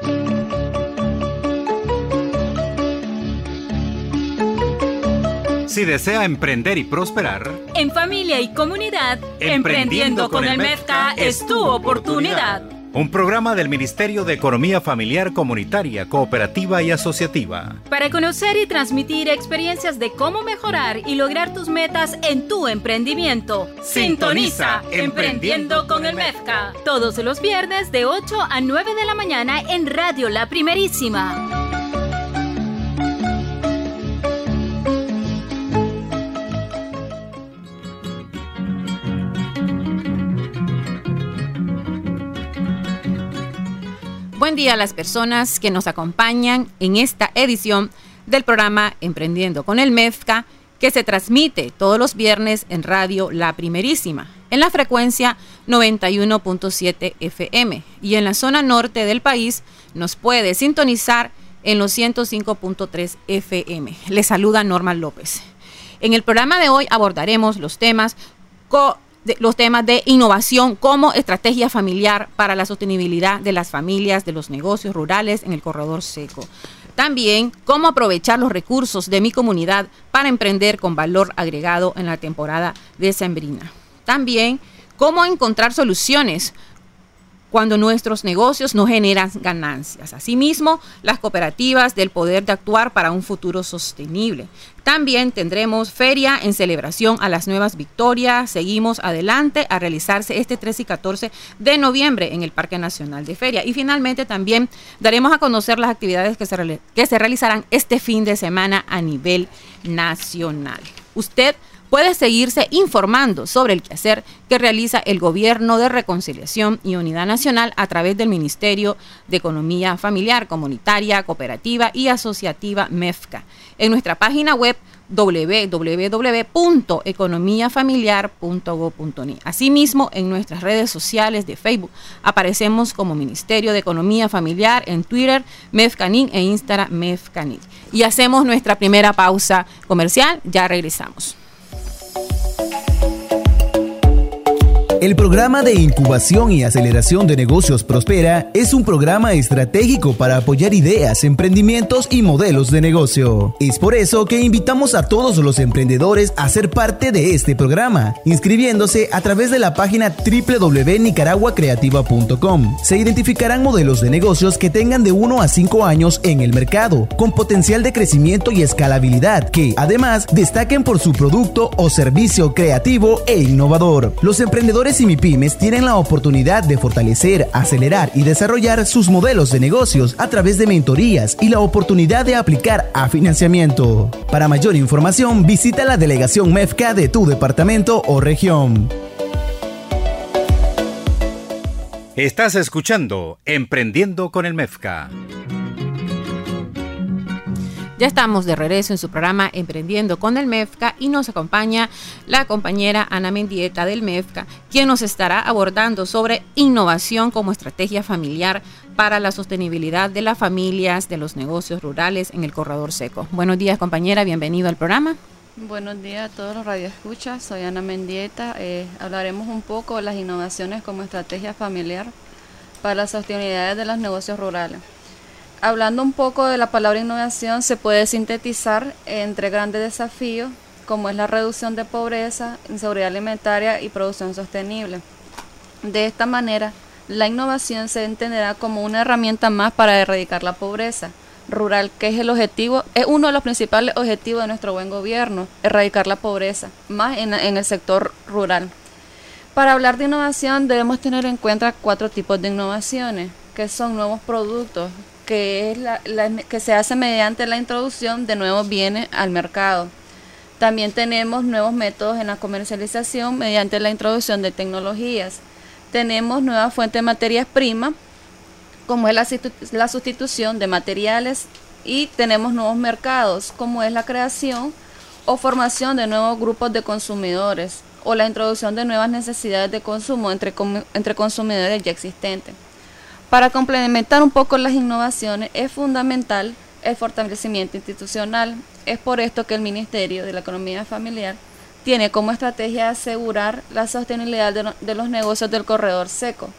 Si desea emprender y prosperar, en familia y comunidad, Emprendiendo con el MEFCA es tu oportunidad. Un programa del Ministerio de Economía Familiar, Comunitaria, Cooperativa y Asociativa. Para conocer y transmitir experiencias de cómo mejorar y lograr tus metas en tu emprendimiento. Sintoniza Emprendiendo con el MEFCA. Todos los viernes de 8 a 9 de la mañana en Radio La Primerísima. Buen día a las personas que nos acompañan en esta edición del programa Emprendiendo con el MEFCA, que se transmite todos los viernes en Radio La Primerísima, en la frecuencia 91.7 FM, y en la zona norte del país nos puede sintonizar en los 105.3 FM. Les saluda Norma López. En el programa de hoy abordaremos los temas de innovación como estrategia familiar para la sostenibilidad de las familias, de los negocios rurales en el corredor seco. También cómo aprovechar los recursos de mi comunidad para emprender con valor agregado en la temporada decembrina. También cómo encontrar soluciones cuando nuestros negocios no generan ganancias. Asimismo, las cooperativas del poder de actuar para un futuro sostenible. También tendremos feria en celebración a las nuevas victorias. Seguimos adelante a realizarse este 13 y 14 de noviembre en el Parque Nacional de Feria. Y finalmente también daremos a conocer las actividades que se realizarán este fin de semana a nivel nacional. Usted puede seguirse informando sobre el quehacer que realiza el Gobierno de Reconciliación y Unidad Nacional a través del Ministerio de Economía Familiar, Comunitaria, Cooperativa y Asociativa MEFCA en nuestra página web www.economiafamiliar.go.ni. Asimismo, en nuestras redes sociales de Facebook aparecemos como Ministerio de Economía Familiar, en Twitter MEFCANIN e Instagram MEFCANIN. Y hacemos nuestra primera pausa comercial, ya regresamos. El programa de incubación y aceleración de negocios Prospera es un programa estratégico para apoyar ideas, emprendimientos y modelos de negocio. Es por eso que invitamos a todos los emprendedores a ser parte de este programa, inscribiéndose a través de la página www.nicaraguacreativa.com. Se identificarán modelos de negocios que tengan de 1 a 5 años en el mercado, con potencial de crecimiento y escalabilidad, que además destaquen por su producto o servicio creativo e innovador. Los emprendedores y MIPYMES tienen la oportunidad de fortalecer, acelerar y desarrollar sus modelos de negocios a través de mentorías y la oportunidad de aplicar a financiamiento. Para mayor información, visita la delegación MEFCA de tu departamento o región. Estás escuchando Emprendiendo con el MEFCA. Ya estamos de regreso en su programa Emprendiendo con el MEFCA y nos acompaña la compañera Ana Mendieta del MEFCA, quien nos estará abordando sobre innovación como estrategia familiar para la sostenibilidad de las familias, de los negocios rurales en el corredor seco. Buenos días, compañera, bienvenido al programa. Buenos días a todos los radioescuchas, soy Ana Mendieta. Hablaremos un poco de las innovaciones como estrategia familiar para la sostenibilidad de los negocios rurales. Hablando un poco de la palabra innovación, se puede sintetizar entre grandes desafíos, como es la reducción de pobreza, inseguridad alimentaria y producción sostenible. De esta manera, la innovación se entenderá como una herramienta más para erradicar la pobreza rural, que es uno de los principales objetivos de nuestro buen gobierno, erradicar la pobreza, más en el sector rural. Para hablar de innovación debemos tener en cuenta 4 tipos de innovaciones, que son nuevos productos, que es que se hace mediante la introducción de nuevos bienes al mercado. También tenemos nuevos métodos en la comercialización mediante la introducción de tecnologías. Tenemos nuevas fuentes de materias primas, como es la sustitución de materiales, y tenemos nuevos mercados, como es la creación o formación de nuevos grupos de consumidores, o la introducción de nuevas necesidades de consumo entre consumidores ya existentes. Para complementar un poco las innovaciones es fundamental el fortalecimiento institucional. Es por esto que el Ministerio de la Economía Familiar tiene como estrategia asegurar la sostenibilidad de los negocios del corredor seco,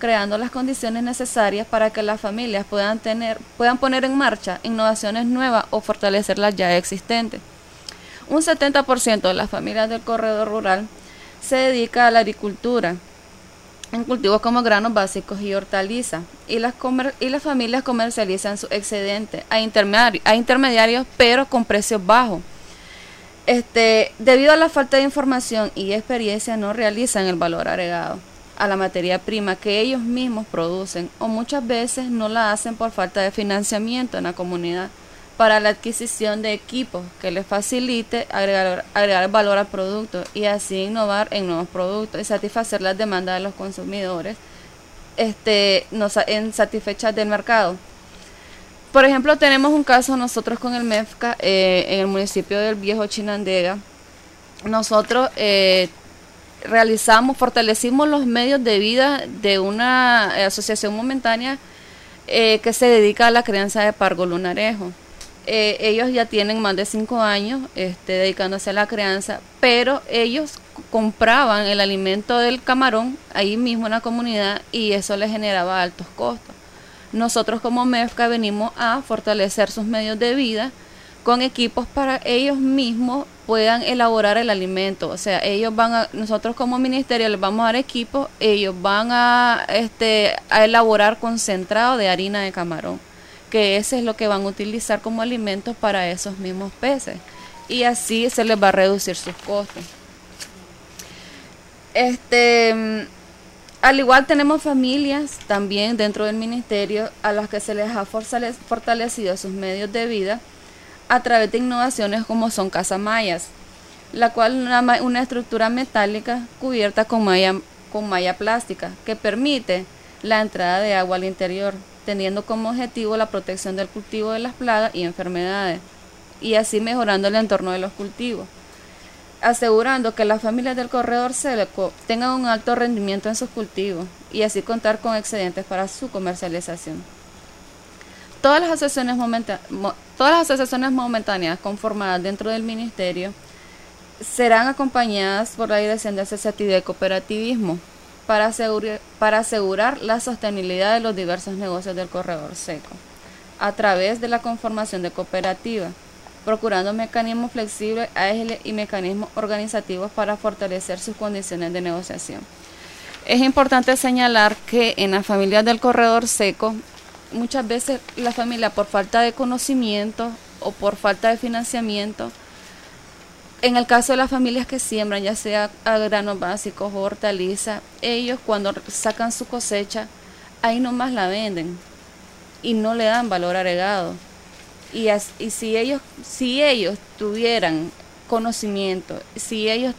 creando las condiciones necesarias para que las familias puedan poner en marcha innovaciones nuevas o fortalecer las ya existentes. Un 70% de las familias del corredor rural se dedica a la agricultura, en cultivos como granos básicos y hortalizas, y las familias comercializan su excedente a intermediarios, pero con precios bajos. Debido a la falta de información y experiencia, no realizan el valor agregado a la materia prima que ellos mismos producen, o muchas veces no la hacen por falta de financiamiento en la comunidad para la adquisición de equipos que les facilite agregar valor al producto y así innovar en nuevos productos y satisfacer las demandas de los consumidores satisfechas del mercado. Por ejemplo, tenemos un caso nosotros con el MEFCA en el municipio del Viejo Chinandega. Nosotros fortalecimos los medios de vida de una asociación momentánea que se dedica a la crianza de pargo lunarejo. Ellos ya tienen más de 5 años dedicándose a la crianza, pero ellos compraban el alimento del camarón ahí mismo en la comunidad y eso les generaba altos costos. Nosotros como MEFCA venimos a fortalecer sus medios de vida con equipos para ellos mismos puedan elaborar el alimento. O sea, nosotros como ministerio les vamos a dar equipos, ellos van a elaborar concentrado de harina de camarón, que ese es lo que van a utilizar como alimento para esos mismos peces. Y así se les va a reducir sus costos. Al igual tenemos familias también dentro del ministerio a las que se les ha fortalecido sus medios de vida a través de innovaciones como son casamayas, la cual es una estructura metálica cubierta con malla plástica que permite la entrada de agua al interior, teniendo como objetivo la protección del cultivo de las plagas y enfermedades, y así mejorando el entorno de los cultivos, asegurando que las familias del corredor seco tengan un alto rendimiento en sus cultivos y así contar con excedentes para su comercialización. Todas las asociaciones momentáneas conformadas dentro del ministerio serán acompañadas por la Dirección de Asociatividad y Cooperativismo para asegurar la sostenibilidad de los diversos negocios del corredor seco a través de la conformación de cooperativas, procurando mecanismos flexibles, ágiles y mecanismos organizativos para fortalecer sus condiciones de negociación. Es importante señalar que en las familias del corredor seco, muchas veces la familia por falta de conocimiento o por falta de financiamiento, en el caso de las familias que siembran, ya sea a granos básicos o hortalizas, ellos cuando sacan su cosecha, ahí nomás la venden y no le dan valor agregado. Y si ellos tuvieran conocimiento, si ellos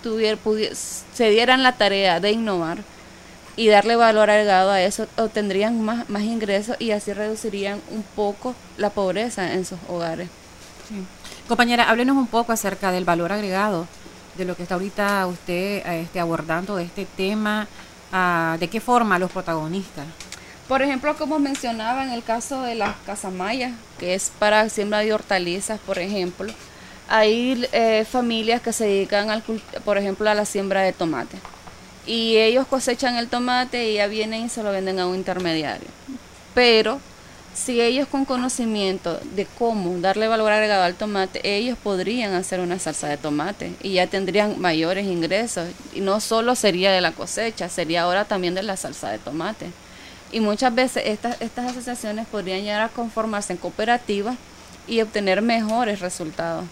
se dieran la tarea de innovar y darle valor agregado a eso, obtendrían más ingresos y así reducirían un poco la pobreza en sus hogares. Sí. Compañera, háblenos un poco acerca del valor agregado, de lo que está ahorita usted abordando este tema, de qué forma los protagonistas. Por ejemplo, como mencionaba en el caso de las casamayas, que es para siembra de hortalizas, por ejemplo, hay familias que se dedican, por ejemplo, a la siembra de tomate. Y ellos cosechan el tomate y ya vienen y se lo venden a un intermediario. Pero si ellos con conocimiento de cómo darle valor agregado al tomate, ellos podrían hacer una salsa de tomate y ya tendrían mayores ingresos. Y no solo sería de la cosecha, sería ahora también de la salsa de tomate. Y muchas veces estas asociaciones podrían llegar a conformarse en cooperativas y obtener mejores resultados.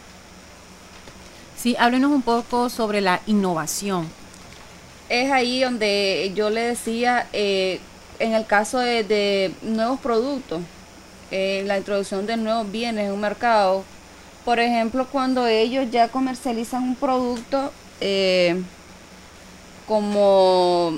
Sí, háblenos un poco sobre la innovación. Es ahí donde yo le decía, en el caso de nuevos productos, la introducción de nuevos bienes en un mercado. Por ejemplo, cuando ellos ya comercializan un producto como,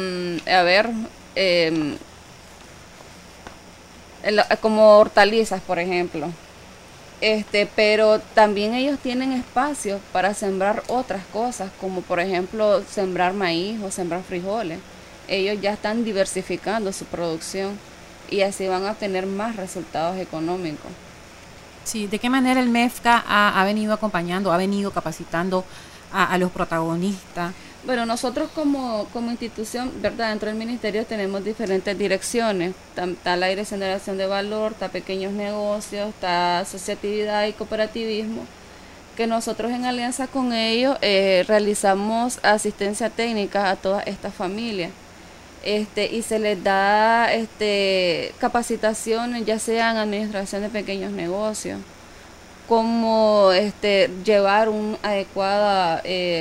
como hortalizas, por ejemplo. Pero también ellos tienen espacios para sembrar otras cosas, como por ejemplo sembrar maíz o sembrar frijoles. Ellos ya están diversificando su producción y así van a obtener más resultados económicos. Sí, ¿de qué manera el MEFCA ha venido acompañando, ha venido capacitando a los protagonistas? Bueno, nosotros como institución, ¿verdad? Dentro del ministerio tenemos diferentes direcciones. Está la dirección de creación de valor, está pequeños negocios, está asociatividad y cooperativismo, que nosotros en alianza con ellos realizamos asistencia técnica a todas estas familias. Y se les da capacitaciones, ya sea en administración de pequeños negocios, como llevar una adecuada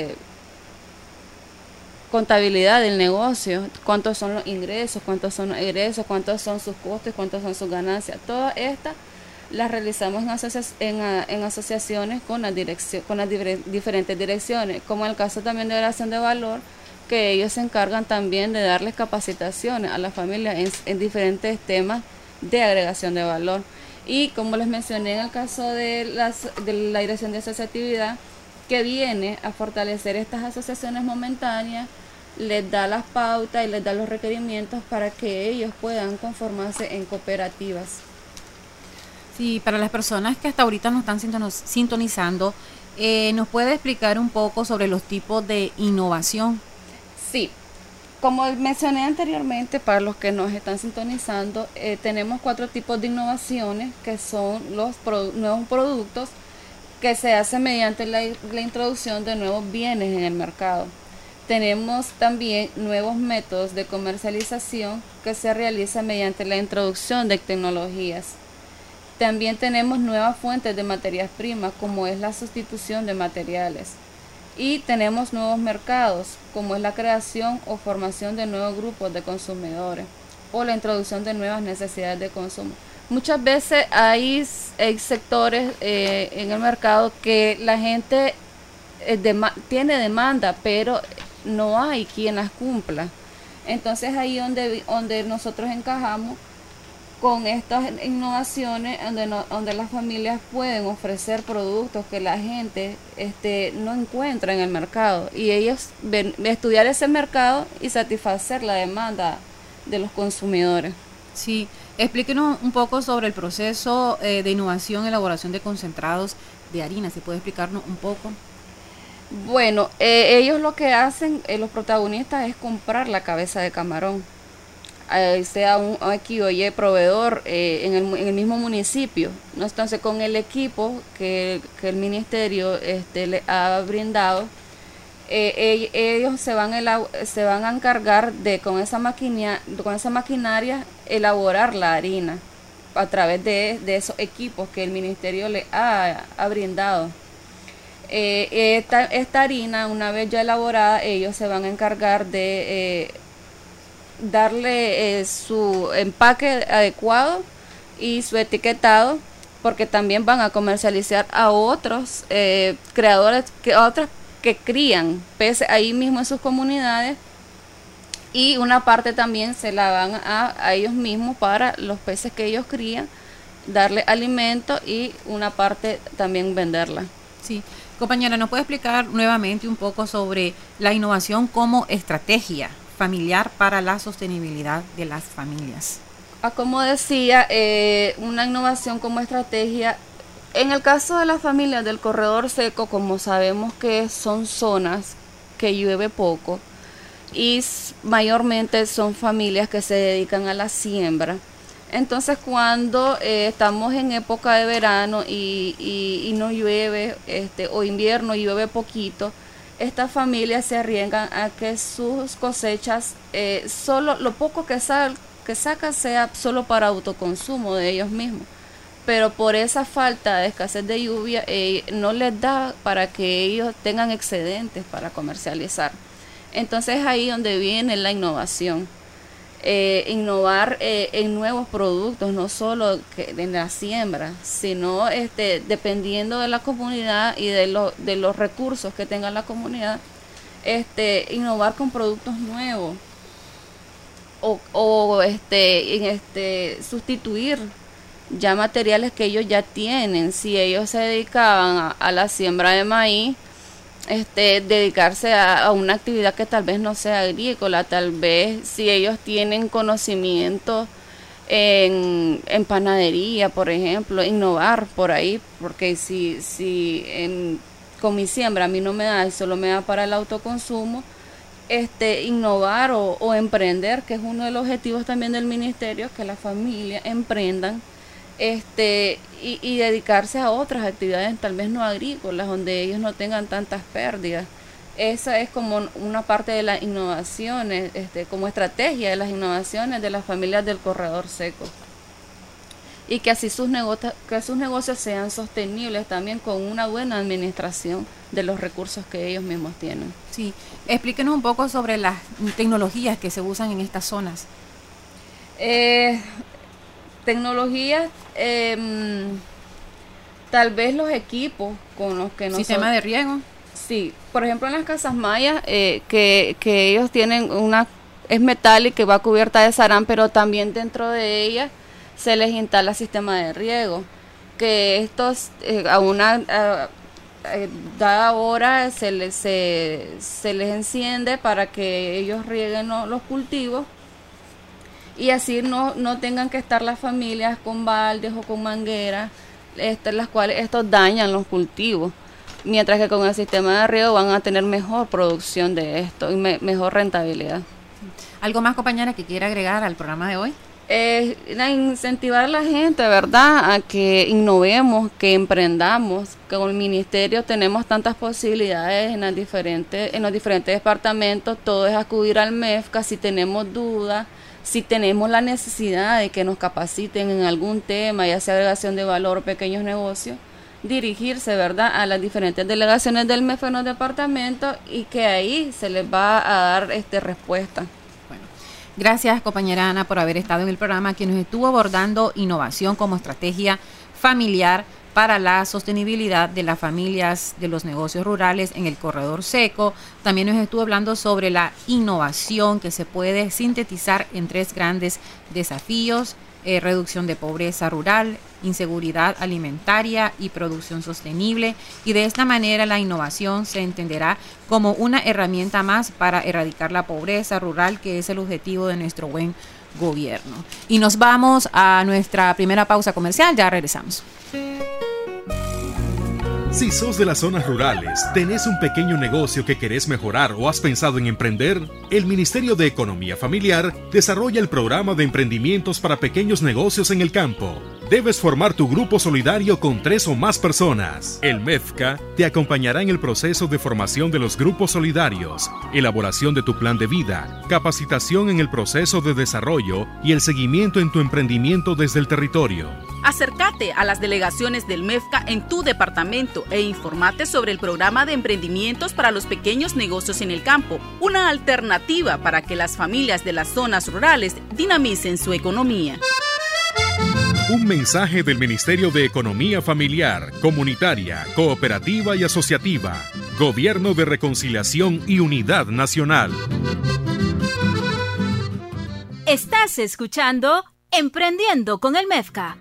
contabilidad del negocio, cuántos son los ingresos, cuántos son los egresos, cuántos son sus costos, cuántos son sus ganancias. Todas estas las realizamos en asociaciones con las diferentes direcciones, como en el caso también de creación de valor, que ellos se encargan también de darles capacitaciones a las familias en diferentes temas de agregación de valor. Y como les mencioné en el caso de la dirección de asociatividad, que viene a fortalecer estas asociaciones momentáneas, les da las pautas y les da los requerimientos para que ellos puedan conformarse en cooperativas. Sí, para las personas que hasta ahorita nos están sintonizando, ¿nos puede explicar un poco sobre los tipos de innovación? Sí, como mencioné anteriormente, para los que nos están sintonizando, tenemos 4 tipos de innovaciones, que son los nuevos productos que se hacen mediante la introducción de nuevos bienes en el mercado. Tenemos también nuevos métodos de comercialización que se realizan mediante la introducción de tecnologías. También tenemos nuevas fuentes de materias primas, como es la sustitución de materiales. Y tenemos nuevos mercados, como es la creación o formación de nuevos grupos de consumidores o la introducción de nuevas necesidades de consumo. Muchas veces hay sectores en el mercado que la gente tiene demanda, pero no hay quien las cumpla. Entonces ahí donde nosotros encajamos con estas innovaciones, donde las familias pueden ofrecer productos que la gente no encuentra en el mercado, y ellos estudiar ese mercado y satisfacer la demanda de los consumidores. Sí, explíquenos un poco sobre el proceso de innovación y elaboración de concentrados de harina. ¿Se puede explicarnos un poco? Bueno, ellos lo que hacen, los protagonistas, es comprar la cabeza de camarón, sea un X o Y proveedor en el mismo municipio, ¿no? Entonces, con el equipo que el ministerio le ha brindado, ellos se van a encargar de con esa maquinaria elaborar la harina a través de esos equipos que el ministerio le ha brindado. Esta harina, una vez ya elaborada, ellos se van a encargar de darle su empaque adecuado y su etiquetado, porque también van a comercializar a otros creadores, otras que crían peces ahí mismo en sus comunidades, y una parte también se la van a ellos mismos para los peces que ellos crían, darle alimento, y una parte también venderla. Sí, compañera, ¿nos puede explicar nuevamente un poco sobre la innovación como estrategia familiar para la sostenibilidad de las familias? Como decía, una innovación como estrategia, en el caso de las familias del corredor seco, como sabemos que son zonas que llueve poco y mayormente son familias que se dedican a la siembra, entonces cuando estamos en época de verano y no llueve, o invierno y llueve poquito, estas familias se arriesgan a que sus cosechas, solo lo poco que saca sea solo para autoconsumo de ellos mismos, pero por esa falta de escasez de lluvia no les da para que ellos tengan excedentes para comercializar. Entonces ahí donde viene la innovación, innovar en nuevos productos, no solo en la siembra, sino dependiendo de la comunidad y de los recursos que tenga la comunidad, innovar con productos nuevos o sustituir ya materiales que ellos ya tienen. Si ellos se dedicaban a la siembra de maíz, dedicarse a una actividad que tal vez no sea agrícola, tal vez si ellos tienen conocimiento en panadería, por ejemplo, innovar por ahí, porque si con mi siembra a mí no me da y solo me da para el autoconsumo, innovar o emprender, que es uno de los objetivos también del ministerio, que las familias emprendan y dedicarse a otras actividades tal vez no agrícolas, donde ellos no tengan tantas pérdidas. Esa es como una parte de las innovaciones, como estrategia de las innovaciones de las familias del corredor seco. Y que así sus negocios sean sostenibles también con una buena administración de los recursos que ellos mismos tienen. Sí, explíquenos un poco sobre las tecnologías que se usan en estas zonas. Tecnologías, tal vez los equipos con los que nosotros... ¿Sistema de riego? Sí, por ejemplo en las casas mayas, que ellos tienen es metálica y va cubierta de sarán, pero también dentro de ella se les instala sistema de riego, que estos a una dada hora se les enciende para que ellos rieguen los cultivos, y así no tengan que estar las familias con baldes o con mangueras, las cuales estos dañan los cultivos, mientras que con el sistema de riego van a tener mejor producción de esto y mejor rentabilidad. ¿Algo más, compañera, que quiera agregar al programa de hoy? Incentivar a la gente, ¿verdad?, a que innovemos, que emprendamos. Con el ministerio tenemos tantas posibilidades en los diferentes departamentos. Todo es acudir al MEFCA si tenemos dudas, si tenemos la necesidad de que nos capaciten en algún tema, ya sea agregación de valor o pequeños negocios, dirigirse, ¿verdad?, a las diferentes delegaciones del MEFCA en los departamentos, y que ahí se les va a dar respuesta. Gracias, compañera Ana, por haber estado en el programa, que nos estuvo abordando innovación como estrategia familiar para la sostenibilidad de las familias de los negocios rurales en el corredor seco. También nos estuvo hablando sobre la innovación, que se puede sintetizar en 3 grandes desafíos: reducción de pobreza rural, inseguridad alimentaria y producción sostenible. Y de esta manera la innovación se entenderá como una herramienta más para erradicar la pobreza rural, que es el objetivo de nuestro buen gobierno. Y nos vamos a nuestra primera pausa comercial, ya regresamos. Si sos de las zonas rurales, tenés un pequeño negocio que querés mejorar o has pensado en emprender, el Ministerio de Economía Familiar desarrolla el programa de emprendimientos para pequeños negocios en el campo. Debes formar tu grupo solidario con 3 o más personas. El MEFCA te acompañará en el proceso de formación de los grupos solidarios, elaboración de tu plan de vida, capacitación en el proceso de desarrollo y el seguimiento en tu emprendimiento desde el territorio. Acércate a las delegaciones del MEFCA en tu departamento e informate sobre el programa de emprendimientos para los pequeños negocios en el campo, una alternativa para que las familias de las zonas rurales dinamicen su economía. Un mensaje del Ministerio de Economía Familiar, Comunitaria, Cooperativa y Asociativa, Gobierno de Reconciliación y Unidad Nacional. Estás escuchando Emprendiendo con el MEFCA.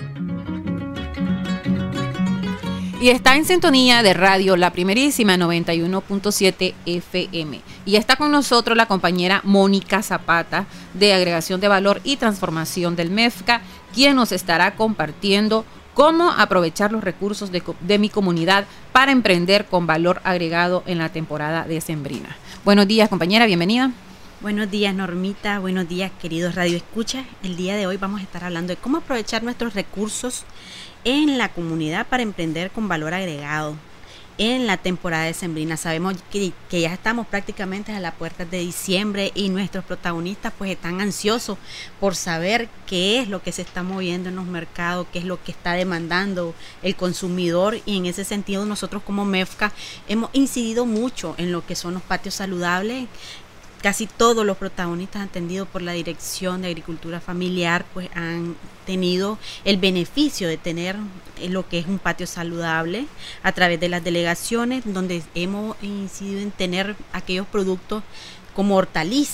Y está en sintonía de radio La Primerísima 91.7 FM. Y está con nosotros la compañera Mónica Zapata, de Agregación de Valor y Transformación del MEFCA, quien nos estará compartiendo cómo aprovechar los recursos de mi comunidad para emprender con valor agregado en la temporada decembrina. Buenos días, compañera, bienvenida. Buenos días, Normita. Buenos días, queridos radioescuchas. El día de hoy vamos a estar hablando de cómo aprovechar nuestros recursos en la comunidad para emprender con valor agregado en la temporada decembrina. Sabemos que ya estamos prácticamente a las puertas de diciembre y nuestros protagonistas pues están ansiosos por saber qué es lo que se está moviendo en los mercados, qué es lo que está demandando el consumidor, y en ese sentido nosotros como MEFCA hemos incidido mucho en lo que son los patios saludables. Casi todos los protagonistas atendidos por la Dirección de Agricultura Familiar pues han tenido el beneficio de tener lo que es un patio saludable a través de las delegaciones, donde hemos incidido en tener aquellos productos como hortalizas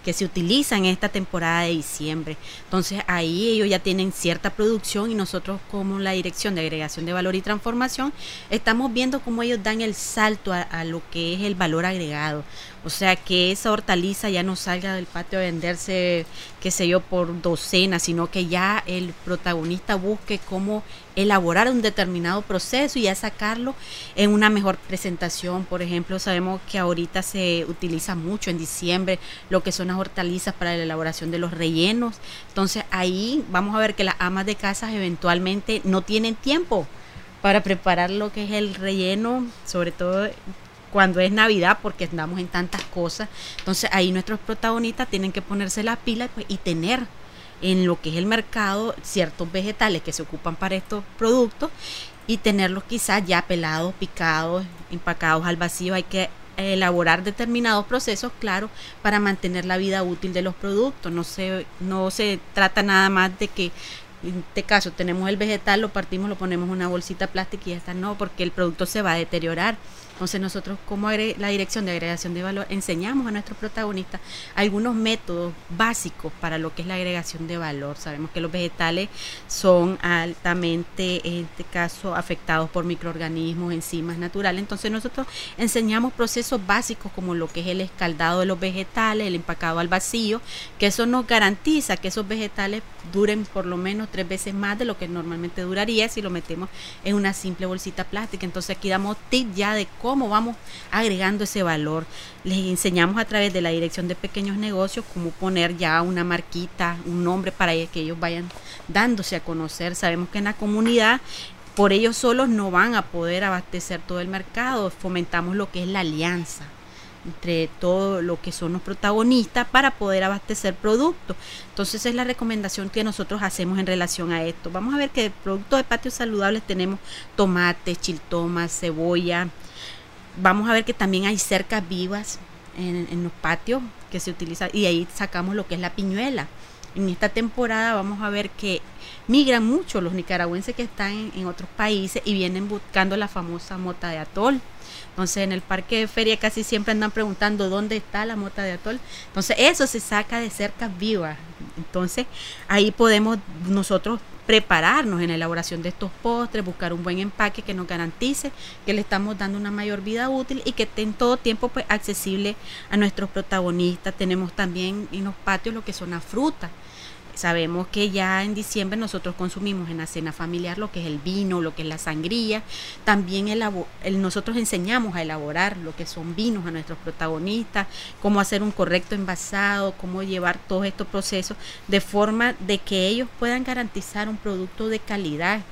que se utiliza en esta temporada de diciembre. Entonces ahí ellos ya tienen cierta producción y nosotros como la Dirección de Agregación de Valor y Transformación estamos viendo cómo ellos dan el salto a lo que es el valor agregado. O sea, que esa hortaliza ya no salga del patio a venderse, qué sé yo, por docenas, sino que ya el protagonista busque cómo elaborar un determinado proceso y ya sacarlo en una mejor presentación. Por ejemplo, sabemos que ahorita se utiliza mucho en diciembre lo que son las hortalizas para la elaboración de los rellenos. Entonces ahí vamos a ver que las amas de casa eventualmente no tienen tiempo para preparar lo que es el relleno, sobre todo cuando es Navidad, porque andamos en tantas cosas. Entonces ahí nuestros protagonistas tienen que ponerse la pila pues, y tener en lo que es el mercado ciertos vegetales que se ocupan para estos productos y tenerlos quizás ya pelados, picados, empacados al vacío. Hay que elaborar determinados procesos, claro, para mantener la vida útil de los productos. No se trata nada más de que en este caso tenemos el vegetal, lo partimos, lo ponemos en una bolsita plástica y ya está, no, porque el producto se va a deteriorar. Entonces nosotros como la Dirección de Agregación de Valor enseñamos a nuestros protagonistas algunos métodos básicos para lo que es la agregación de valor. Sabemos que los vegetales son altamente, en este caso, afectados por microorganismos, enzimas naturales. Entonces nosotros enseñamos procesos básicos como lo que es el escaldado de los vegetales, el empacado al vacío, que eso nos garantiza que esos vegetales duren por lo menos 3 veces más de lo que normalmente duraría si lo metemos en una simple bolsita plástica. Entonces aquí damos tips ya de cómo vamos agregando ese valor. Les enseñamos a través de la Dirección de Pequeños Negocios cómo poner ya una marquita, un nombre para que ellos vayan dándose a conocer. Sabemos que en la comunidad por ellos solos no van a poder abastecer todo el mercado. Fomentamos lo que es la alianza entre todo lo que son los protagonistas para poder abastecer productos. Entonces es la recomendación que nosotros hacemos en relación a esto. Vamos a ver que de productos de patios saludables tenemos tomates, chiltomas, cebolla. Vamos a ver que también hay cercas vivas en los patios que se utilizan y ahí sacamos lo que es la piñuela. En esta temporada vamos a ver que migran mucho los nicaragüenses que están en otros países y vienen buscando la famosa mota de atol. Entonces en el parque de feria casi siempre andan preguntando dónde está la mota de atol. Entonces eso se saca de cercas vivas. Entonces ahí podemos nosotros prepararnos en la elaboración de estos postres, buscar un buen empaque que nos garantice que le estamos dando una mayor vida útil y que esté en todo tiempo pues accesible a nuestros protagonistas. Tenemos también en los patios lo que son las frutas. Sabemos que ya en diciembre nosotros consumimos en la cena familiar lo que es el vino, lo que es la sangría. También nosotros enseñamos a elaborar lo que son vinos a nuestros protagonistas, cómo hacer un correcto envasado, cómo llevar todos estos procesos de forma de que ellos puedan garantizar un producto de calidad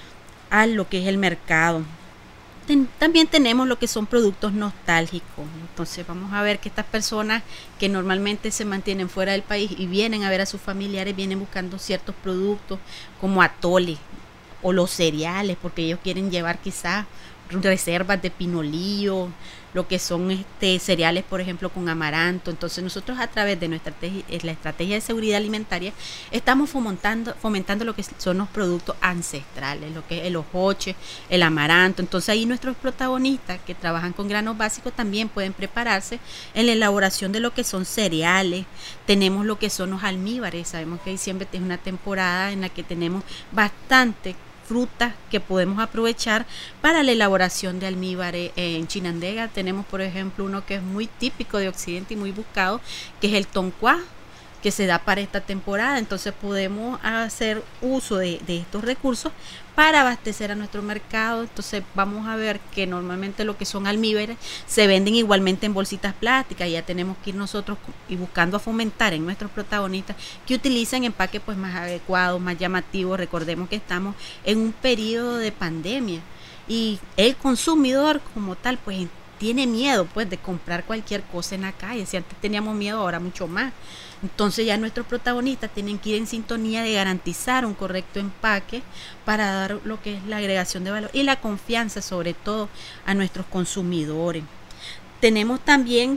a lo que es el mercado. También tenemos lo que son productos nostálgicos. Entonces vamos a ver que estas personas que normalmente se mantienen fuera del país y vienen a ver a sus familiares, vienen buscando ciertos productos como atole o los cereales, porque ellos quieren llevar quizás reservas de pinolillo, lo que son cereales, por ejemplo, con amaranto. Entonces nosotros a través de nuestra la estrategia de seguridad alimentaria estamos fomentando lo que son los productos ancestrales, lo que es el hojoche, el amaranto. Entonces ahí nuestros protagonistas que trabajan con granos básicos también pueden prepararse en la elaboración de lo que son cereales. Tenemos lo que son los almíbares. Sabemos que diciembre es una temporada en la que tenemos bastante frutas que podemos aprovechar para la elaboración de almíbares. En Chinandega tenemos, por ejemplo, uno que es muy típico de Occidente y muy buscado, que es el toncuá, que se da para esta temporada. Entonces podemos hacer uso de estos recursos para abastecer a nuestro mercado. Entonces vamos a ver que normalmente lo que son almíbares se venden igualmente en bolsitas plásticas. Ya tenemos que ir nosotros y buscando a fomentar en nuestros protagonistas que utilicen empaques pues más adecuados, más llamativos. Recordemos que estamos en un periodo de pandemia y el consumidor como tal pues tiene miedo pues de comprar cualquier cosa en la calle. Si antes teníamos miedo, ahora mucho más. Entonces ya nuestros protagonistas tienen que ir en sintonía de garantizar un correcto empaque para dar lo que es la agregación de valor y la confianza sobre todo a nuestros consumidores. Tenemos también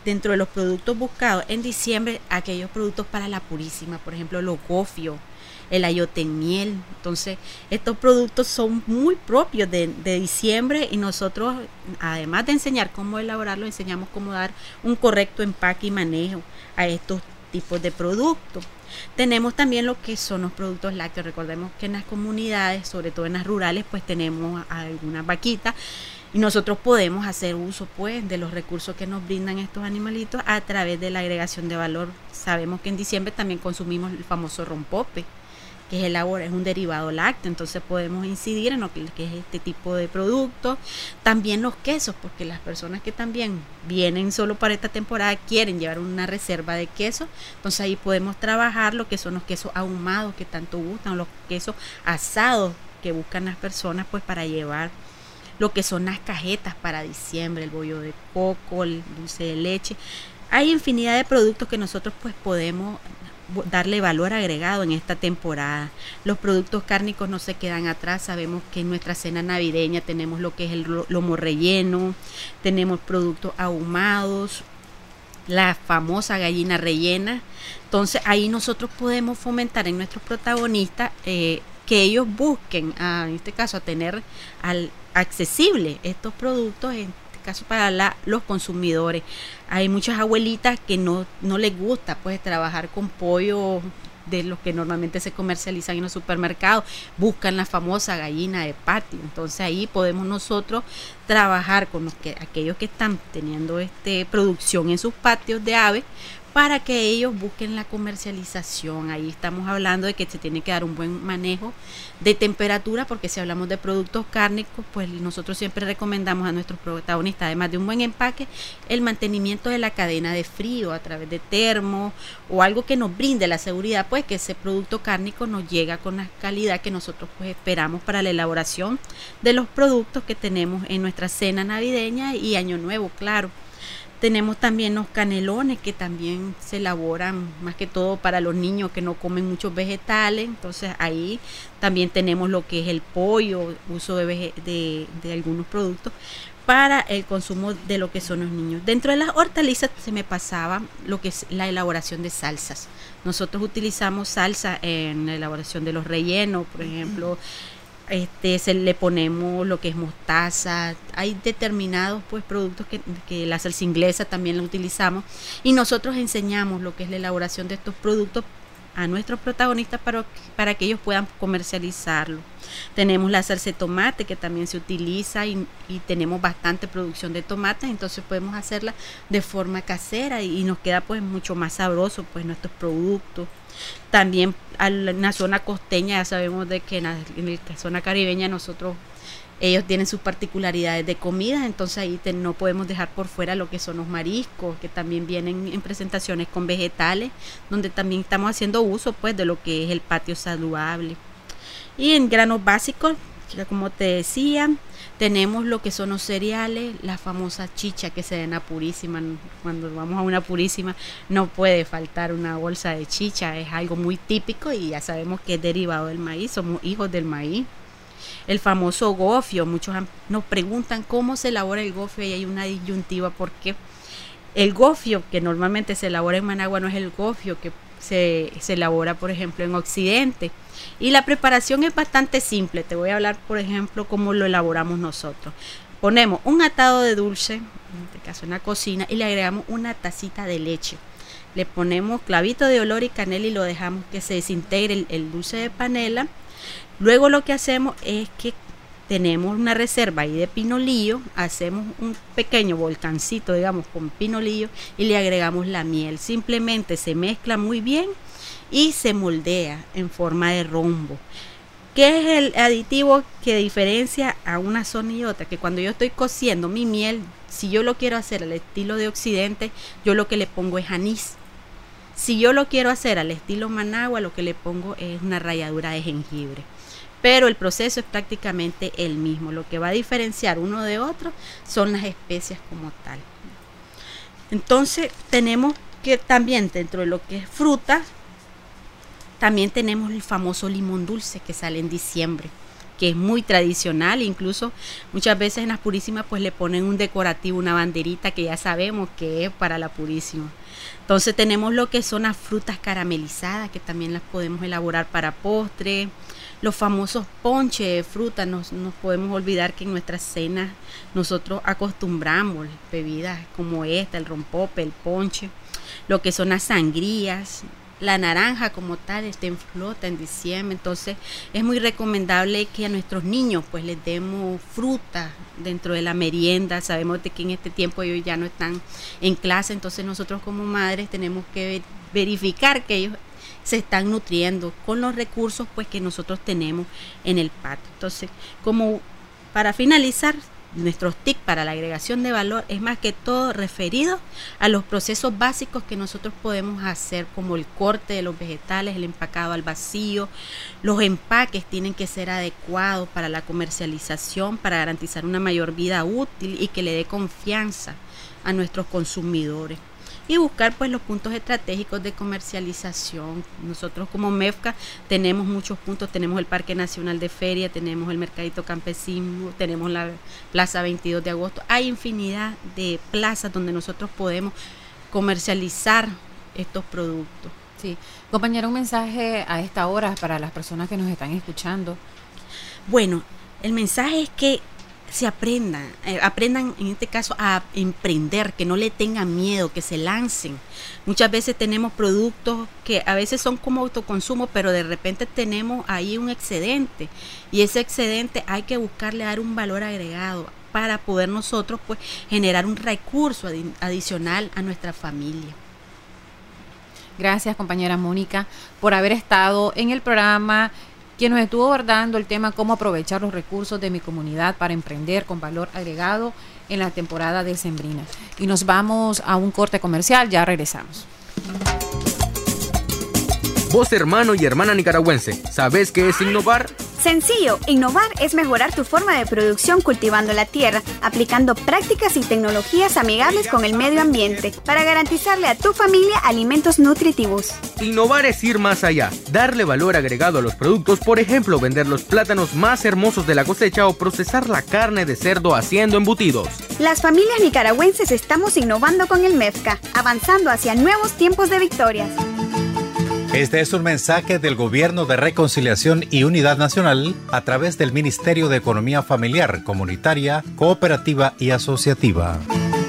dentro de los productos buscados en diciembre, aquellos productos para la purísima, por ejemplo, los gofios, el ayote en miel. Entonces, estos productos son muy propios de diciembre, y nosotros, además de enseñar cómo elaborarlo, enseñamos cómo dar un correcto empaque y manejo a estos tipos de productos. Tenemos también lo que son los productos lácteos. Recordemos que en las comunidades, sobre todo en las rurales, pues tenemos algunas vaquitas, y nosotros podemos hacer uso pues de los recursos que nos brindan estos animalitos a través de la agregación de valor. Sabemos que en diciembre también consumimos el famoso rompope, que es un derivado lácteo, entonces podemos incidir en lo que es este tipo de productos. También los quesos, porque las personas que también vienen solo para esta temporada quieren llevar una reserva de queso, entonces ahí podemos trabajar lo que son los quesos ahumados que tanto gustan, los quesos asados que buscan las personas pues para llevar, lo que son las cajetas para diciembre, el bollo de coco, el dulce de leche. Hay infinidad de productos que nosotros pues podemos darle valor agregado en esta temporada. Los productos cárnicos no se quedan atrás. Sabemos que en nuestra cena navideña tenemos lo que es el lomo relleno, tenemos productos ahumados, la famosa gallina rellena. Entonces ahí nosotros podemos fomentar en nuestros protagonistas que ellos busquen, en este caso, a tener accesible estos productos, en este caso para los consumidores. Hay muchas abuelitas que no les gusta pues trabajar con pollo de los que normalmente se comercializan en los supermercados, buscan la famosa gallina de patio. Entonces ahí podemos nosotros trabajar con aquellos que están teniendo producción en sus patios de aves, para que ellos busquen la comercialización. Ahí estamos hablando de que se tiene que dar un buen manejo de temperatura, porque si hablamos de productos cárnicos, pues nosotros siempre recomendamos a nuestros protagonistas, además de un buen empaque, el mantenimiento de la cadena de frío a través de termo o algo que nos brinde la seguridad, pues que ese producto cárnico nos llega con la calidad que nosotros pues esperamos para la elaboración de los productos que tenemos en nuestra cena navideña y Año Nuevo, claro. Tenemos también los canelones, que también se elaboran más que todo para los niños que no comen muchos vegetales. Entonces ahí también tenemos lo que es el pollo, uso de algunos productos para el consumo de lo que son los niños. Dentro de las hortalizas se me pasaba lo que es la elaboración de salsas. Nosotros utilizamos salsa en la elaboración de los rellenos, por ejemplo. Se le ponemos lo que es mostaza. Hay determinados pues productos que la salsa inglesa también la utilizamos, y nosotros enseñamos lo que es la elaboración de estos productos a nuestros protagonistas para que ellos puedan comercializarlo. Tenemos la salsa de tomate, que también se utiliza, y tenemos bastante producción de tomate, entonces podemos hacerla de forma casera y nos queda pues mucho más sabroso pues nuestros productos. También en la zona costeña ya sabemos de que en la zona caribeña ellos tienen sus particularidades de comida, entonces ahí no podemos dejar por fuera lo que son los mariscos, que también vienen en presentaciones con vegetales, donde también estamos haciendo uso pues de lo que es el patio saludable. Y en granos básicos, como te decía, tenemos lo que son los cereales, la famosa chicha que se da en la Purísima. Cuando vamos a una Purísima no puede faltar una bolsa de chicha, es algo muy típico y ya sabemos que es derivado del maíz, somos hijos del maíz. El famoso gofio, muchos nos preguntan cómo se elabora el gofio, y hay una disyuntiva porque el gofio que normalmente se elabora en Managua no es el gofio que se elabora, por ejemplo, en Occidente. Y la preparación es bastante simple. Te voy a hablar, por ejemplo, cómo lo elaboramos nosotros. Ponemos un atado de dulce, en este caso en la cocina, y le agregamos una tacita de leche. Le ponemos clavito de olor y canela y lo dejamos que se desintegre el dulce de panela. Luego lo que hacemos es que tenemos una reserva ahí de pinolillo, hacemos un pequeño volcancito, digamos, con pinolillo, y le agregamos la miel. Simplemente se mezcla muy bien y se moldea en forma de rombo. ¿Qué es el aditivo que diferencia a una zona y otra? Que cuando yo estoy cociendo mi miel, si yo lo quiero hacer al estilo de Occidente, yo lo que le pongo es anís. Si yo lo quiero hacer al estilo Managua, lo que le pongo es una ralladura de jengibre. Pero el proceso es prácticamente el mismo. Lo que va a diferenciar uno de otro son las especias como tal. Entonces tenemos que también, dentro de lo que es fruta, también tenemos el famoso limón dulce que sale en diciembre. que es muy tradicional, incluso muchas veces en las Purísimas pues le ponen un decorativo, una banderita que ya sabemos que es para la Purísima. Entonces tenemos lo que son las frutas caramelizadas, que también las podemos elaborar para postre, los famosos ponches de fruta. No nos podemos olvidar que en nuestras cenas nosotros acostumbramos bebidas como esta, el rompope, el ponche, lo que son las sangrías. La naranja como tal está en flota en diciembre, entonces es muy recomendable que a nuestros niños pues les demos fruta dentro de la merienda. Sabemos de que en este tiempo ellos ya no están en clase, entonces nosotros como madres tenemos que verificar que ellos se están nutriendo con los recursos pues que nosotros tenemos en el patio. Entonces, como para finalizar, nuestros tips para la agregación de valor es más que todo referido a los procesos básicos que nosotros podemos hacer, como el corte de los vegetales, el empacado al vacío. Los empaques tienen que ser adecuados para la comercialización, para garantizar una mayor vida útil y que le dé confianza a nuestros consumidores. Y buscar pues los puntos estratégicos de comercialización. Nosotros como MEFCA tenemos muchos puntos, tenemos el Parque Nacional de Feria, tenemos el Mercadito Campesino, tenemos la Plaza 22 de Agosto. Hay infinidad de plazas donde nosotros podemos comercializar estos productos. Sí, compañera, un mensaje a esta hora para las personas que nos están escuchando. Bueno, el mensaje es que se aprendan en este caso a emprender, que no le tengan miedo, que se lancen. Muchas veces tenemos productos que a veces son como autoconsumo, pero de repente tenemos ahí un excedente y ese excedente hay que buscarle dar un valor agregado para poder nosotros pues generar un recurso adicional a nuestra familia. Gracias, compañera Mónica, por haber estado en el programa, quien nos estuvo abordando el tema cómo aprovechar los recursos de mi comunidad para emprender con valor agregado en la temporada decembrina. Y nos vamos a un corte comercial, ya regresamos. Vos, hermano y hermana nicaragüense, ¿sabés qué es innovar? Sencillo, innovar es mejorar tu forma de producción cultivando la tierra, aplicando prácticas y tecnologías amigables con el medio ambiente para garantizarle a tu familia alimentos nutritivos. Innovar es ir más allá, darle valor agregado a los productos, por ejemplo, vender los plátanos más hermosos de la cosecha o procesar la carne de cerdo haciendo embutidos. Las familias nicaragüenses estamos innovando con el MEFCA, avanzando hacia nuevos tiempos de victorias. Este es un mensaje del Gobierno de Reconciliación y Unidad Nacional a través del Ministerio de Economía Familiar, Comunitaria, Cooperativa y Asociativa.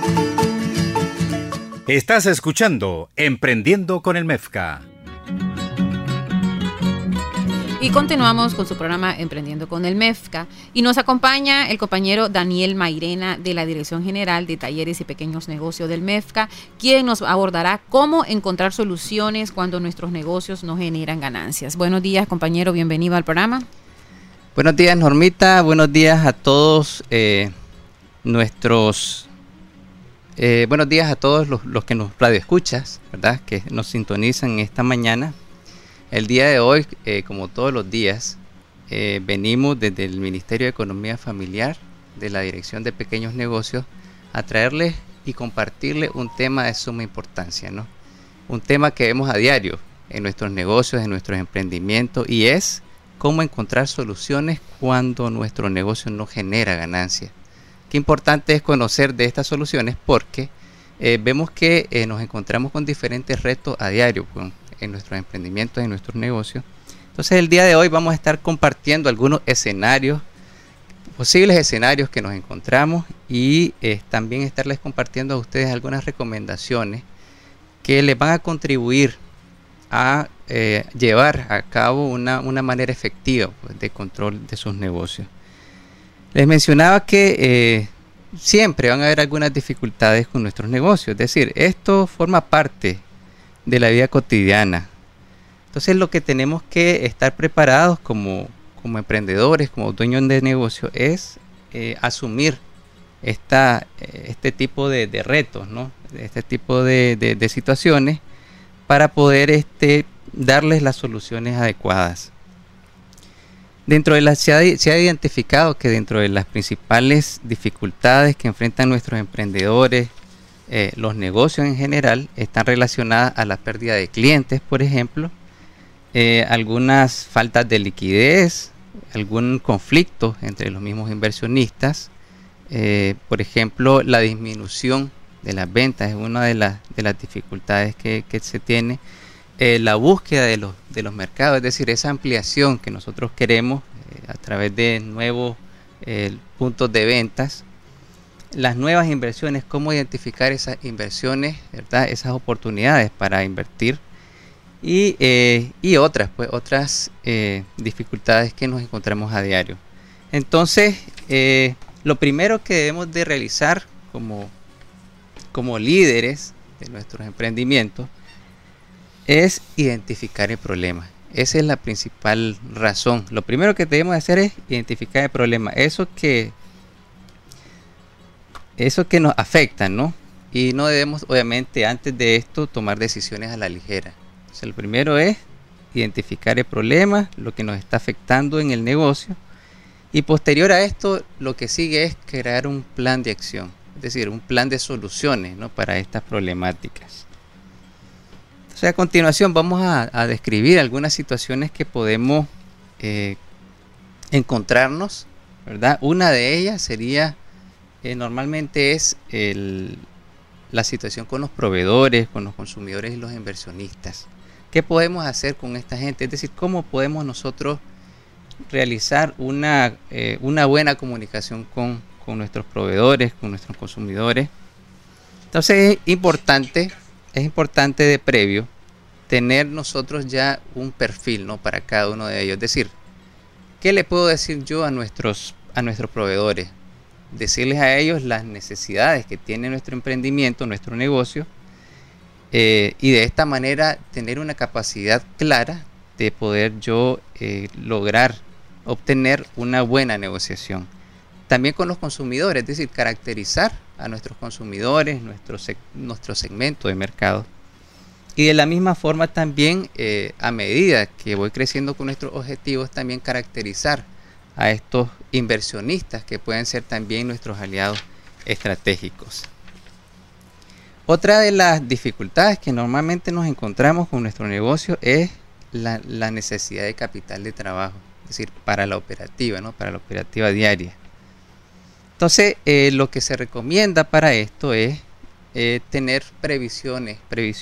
Estás escuchando Emprendiendo con el MEFCA. Y continuamos con su programa Emprendiendo con el MEFCA y nos acompaña el compañero Daniel Mairena de la Dirección General de Talleres y Pequeños Negocios del MEFCA, quien nos abordará cómo encontrar soluciones cuando nuestros negocios no generan ganancias. Buenos días, compañero, bienvenido al programa. Buenos días, Normita, buenos días a todos buenos días a todos los que nos radioescuchas, ¿verdad? Que nos sintonizan esta mañana. El día de hoy, como todos los días, venimos desde el Ministerio de Economía Familiar, de la Dirección de Pequeños Negocios, a traerles y compartirles un tema de suma importancia, ¿no? Un tema que vemos a diario en nuestros negocios, en nuestros emprendimientos, y es cómo encontrar soluciones cuando nuestro negocio no genera ganancias. Qué importante es conocer de estas soluciones porque vemos que nos encontramos con diferentes retos a diario, en nuestros emprendimientos, en nuestros negocios. Entonces el día de hoy vamos a estar compartiendo algunos escenarios, posibles escenarios que nos encontramos y también estarles compartiendo a ustedes algunas recomendaciones que les van a contribuir a llevar a cabo una manera efectiva de control de sus negocios. Les mencionaba que siempre van a haber algunas dificultades con nuestros negocios, es decir, esto forma parte de la vida cotidiana. Entonces lo que tenemos que estar preparados como emprendedores, como dueños de negocio, es asumir este tipo de retos, ¿no? Este tipo de situaciones para poder darles las soluciones adecuadas. Se ha identificado que dentro de las principales dificultades que enfrentan nuestros emprendedores, los negocios en general, están relacionadas a la pérdida de clientes, por ejemplo, algunas faltas de liquidez, algún conflicto entre los mismos inversionistas. Por ejemplo, la disminución de las ventas es una de las dificultades que se tiene. La búsqueda de los mercados, es decir, esa ampliación que nosotros queremos a través de nuevos puntos de ventas. Las nuevas inversiones, cómo identificar esas inversiones, ¿verdad? Esas oportunidades para invertir. Y otras dificultades que nos encontramos a diario. Entonces, lo primero que debemos de realizar como líderes de nuestros emprendimientos es identificar el problema. Esa es la principal razón. Lo primero que debemos de hacer es identificar el problema, eso que nos afecta, ¿no? Y no debemos, obviamente, antes de esto, tomar decisiones a la ligera. O sea, lo primero es identificar el problema, lo que nos está afectando en el negocio, y posterior a esto lo que sigue es crear un plan de acción, es decir, un plan de soluciones, ¿no? Para estas problemáticas. Entonces, a continuación vamos a describir algunas situaciones que podemos encontrarnos, ¿verdad? Una de ellas sería, normalmente es la situación con los proveedores, con los consumidores y los inversionistas. ¿Qué podemos hacer con esta gente? Es decir, ¿cómo podemos nosotros realizar una buena comunicación con nuestros proveedores, con nuestros consumidores? Entonces es importante de previo tener nosotros ya un perfil, ¿no? Para cada uno de ellos. Es decir, ¿qué le puedo decir yo a nuestros proveedores? Decirles a ellos las necesidades que tiene nuestro emprendimiento, nuestro negocio, y de esta manera tener una capacidad clara de poder yo lograr obtener una buena negociación. También con los consumidores, es decir, caracterizar a nuestros consumidores, nuestro segmento de mercado. Y de la misma forma también, a medida que voy creciendo con nuestros objetivos, también caracterizar a estos inversionistas que pueden ser también nuestros aliados estratégicos. Otra de las dificultades que normalmente nos encontramos con nuestro negocio es la necesidad de capital de trabajo, es decir, para la operativa, ¿no? Para la operativa diaria. Entonces, lo que se recomienda para esto es tener previsiones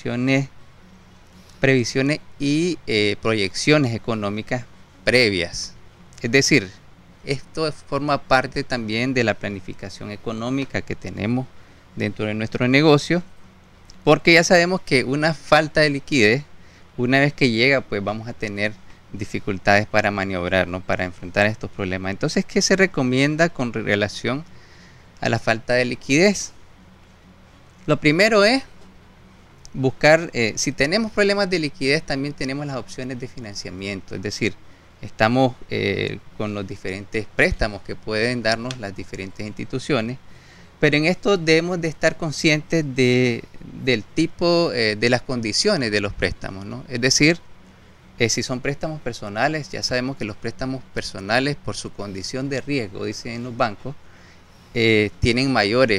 y proyecciones económicas previas. Es decir, esto forma parte también de la planificación económica que tenemos dentro de nuestro negocio, porque ya sabemos que una falta de liquidez, una vez que llega, pues vamos a tener dificultades para maniobrar, ¿no? Para enfrentar estos problemas. Entonces, ¿qué se recomienda con relación a la falta de liquidez? Lo primero es buscar, si tenemos problemas de liquidez, también tenemos las opciones de financiamiento, es decir, estamos con los diferentes préstamos que pueden darnos las diferentes instituciones, pero en esto debemos de estar conscientes del tipo, de las condiciones de los préstamos, ¿no? Es decir, si son préstamos personales, ya sabemos que los préstamos personales, por su condición de riesgo, dicen los bancos, tienen mayores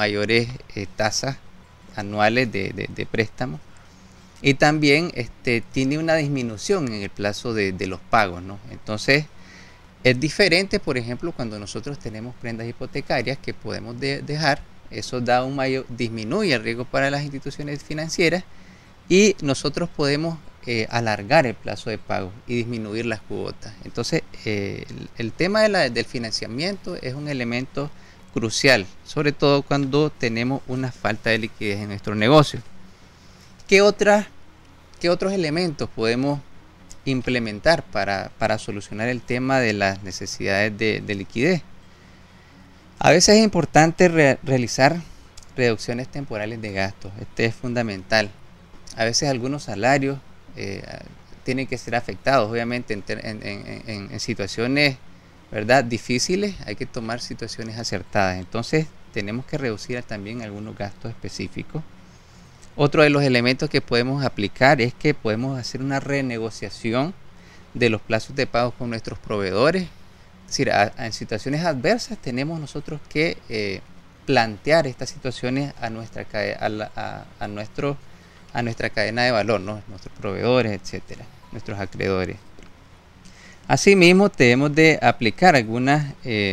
tasas anuales de préstamo, y también tiene una disminución en el plazo de los pagos, ¿no? Entonces es diferente, por ejemplo, cuando nosotros tenemos prendas hipotecarias que podemos dejar, eso disminuye el riesgo para las instituciones financieras, y nosotros podemos alargar el plazo de pago y disminuir las cuotas. Entonces el tema del financiamiento es un elemento crucial, sobre todo cuando tenemos una falta de liquidez en nuestro negocio. ¿Qué otros elementos podemos implementar para solucionar el tema de las necesidades de liquidez? A veces es importante realizar reducciones temporales de gastos. Este es fundamental. A veces algunos salarios tienen que ser afectados, obviamente en situaciones, ¿verdad?, difíciles. Hay que tomar situaciones acertadas. Entonces tenemos que reducir también algunos gastos específicos. Otro de los elementos que podemos aplicar es que podemos hacer una renegociación de los plazos de pago con nuestros proveedores. Es decir, en situaciones adversas tenemos nosotros que plantear estas situaciones a nuestra cadena de valor, ¿no? Nuestros proveedores, etcétera, nuestros acreedores. Asimismo, debemos de aplicar algunas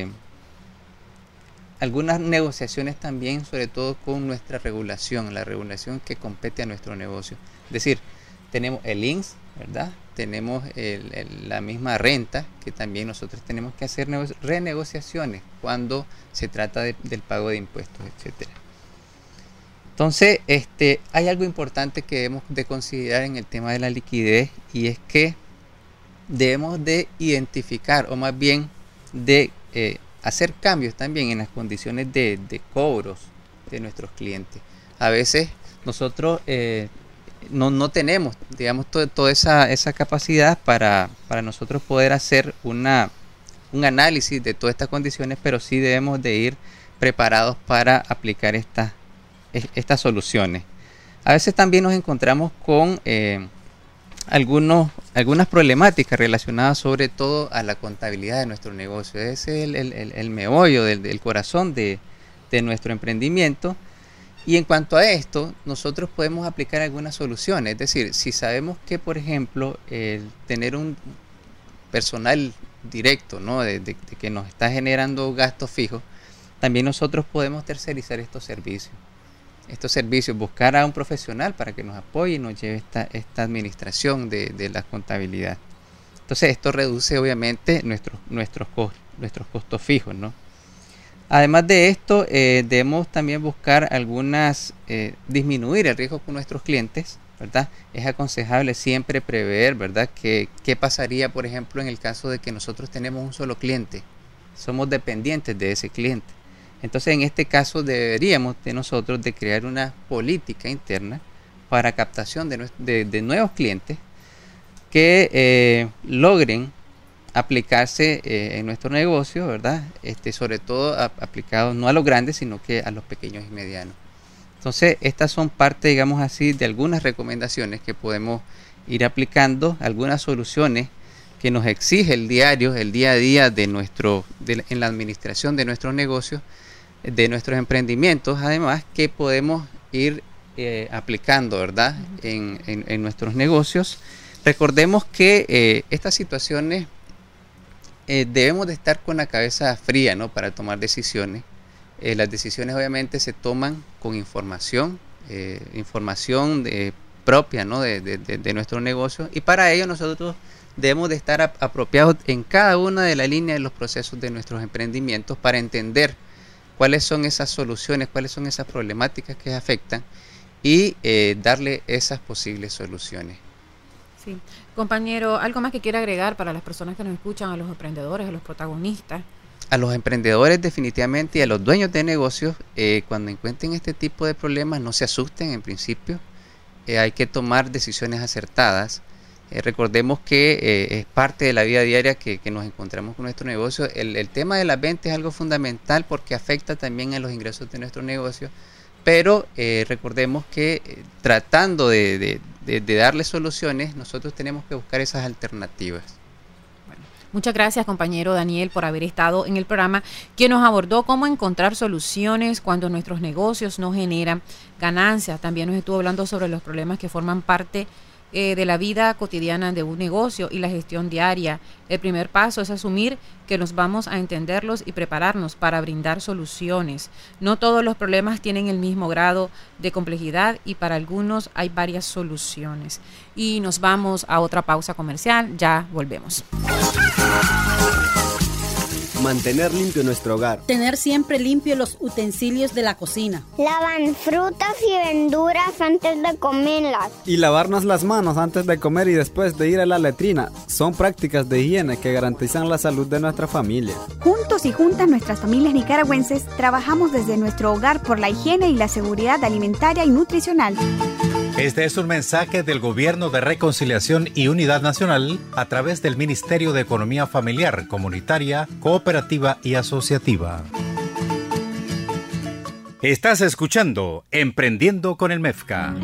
negociaciones también, sobre todo con nuestra regulación, la regulación que compete a nuestro negocio. Es decir, tenemos el INSS, ¿verdad? Tenemos la misma renta, que también nosotros tenemos que hacer renegociaciones cuando se trata del pago de impuestos, etcétera. Entonces, hay algo importante que debemos de considerar en el tema de la liquidez, y es que debemos de identificar, o más bien de hacer cambios también en las condiciones de cobros de nuestros clientes. A veces nosotros no tenemos, digamos, toda esa capacidad para nosotros poder hacer un análisis de todas estas condiciones, pero sí debemos de ir preparados para aplicar estas soluciones. A veces también nos encontramos con algunas problemáticas relacionadas sobre todo a la contabilidad de nuestro negocio. Ese es el meollo del corazón de nuestro emprendimiento. Y en cuanto a esto, nosotros podemos aplicar algunas soluciones. Es decir, si sabemos que, por ejemplo, el tener un personal directo, ¿no?, de que nos está generando gastos fijos, también nosotros podemos tercerizar estos servicios, buscar a un profesional para que nos apoye y nos lleve esta administración de la contabilidad. Entonces, esto reduce obviamente nuestros costos fijos, ¿no? Además de esto, debemos también buscar disminuir el riesgo con nuestros clientes, ¿verdad? Es aconsejable siempre prever, ¿verdad?, qué pasaría, por ejemplo, en el caso de que nosotros tenemos un solo cliente, somos dependientes de ese cliente. Entonces, en este caso deberíamos nosotros de crear una política interna para captación de nuevos clientes que logren aplicarse en nuestro negocio, ¿verdad? Sobre todo aplicados no a los grandes, sino que a los pequeños y medianos. Entonces, estas son parte, digamos así, de algunas recomendaciones que podemos ir aplicando, algunas soluciones que nos exige el día a día en la administración de nuestros negocios, de nuestros emprendimientos, además, que podemos ir aplicando, ¿verdad?, en nuestros negocios. Recordemos que estas situaciones debemos de estar con la cabeza fría, ¿no?, para tomar decisiones. Las decisiones obviamente se toman con información propia, ¿no?, de nuestro negocio, y para ello nosotros debemos de estar apropiados en cada una de las líneas de los procesos de nuestros emprendimientos para entender cuáles son esas soluciones, cuáles son esas problemáticas que afectan y darle esas posibles soluciones. Sí. Compañero, ¿algo más que quiera agregar para las personas que nos escuchan, a los emprendedores, a los protagonistas? A los emprendedores definitivamente y a los dueños de negocios, cuando encuentren este tipo de problemas, no se asusten en principio. Hay que tomar decisiones acertadas. Recordemos que es parte de la vida diaria que nos encontramos con nuestro negocio. El tema de las ventas es algo fundamental porque afecta también a los ingresos de nuestro negocio, pero recordemos que tratando de darle soluciones, nosotros tenemos que buscar esas alternativas. Bueno, muchas gracias, compañero Daniel, por haber estado en el programa, que nos abordó cómo encontrar soluciones cuando nuestros negocios no generan ganancias. También nos estuvo hablando sobre los problemas que forman parte de la vida cotidiana de un negocio y la gestión diaria. El primer paso es asumir que nos vamos a entenderlos y prepararnos para brindar soluciones. No todos los problemas tienen el mismo grado de complejidad y para algunos hay varias soluciones. Y nos vamos a otra pausa comercial, ya volvemos. Mantener limpio nuestro hogar. Tener siempre limpios los utensilios de la cocina. Lavar frutas y verduras antes de comerlas. Y lavarnos las manos antes de comer y después de ir a la letrina. Son prácticas de higiene que garantizan la salud de nuestra familia. Juntos y juntas, nuestras familias nicaragüenses trabajamos desde nuestro hogar por la higiene y la seguridad alimentaria y nutricional. Este es un mensaje del Gobierno de Reconciliación y Unidad Nacional a través del Ministerio de Economía Familiar, Comunitaria, Cooperativa y Asociativa. Estás escuchando Emprendiendo con el MEFCA.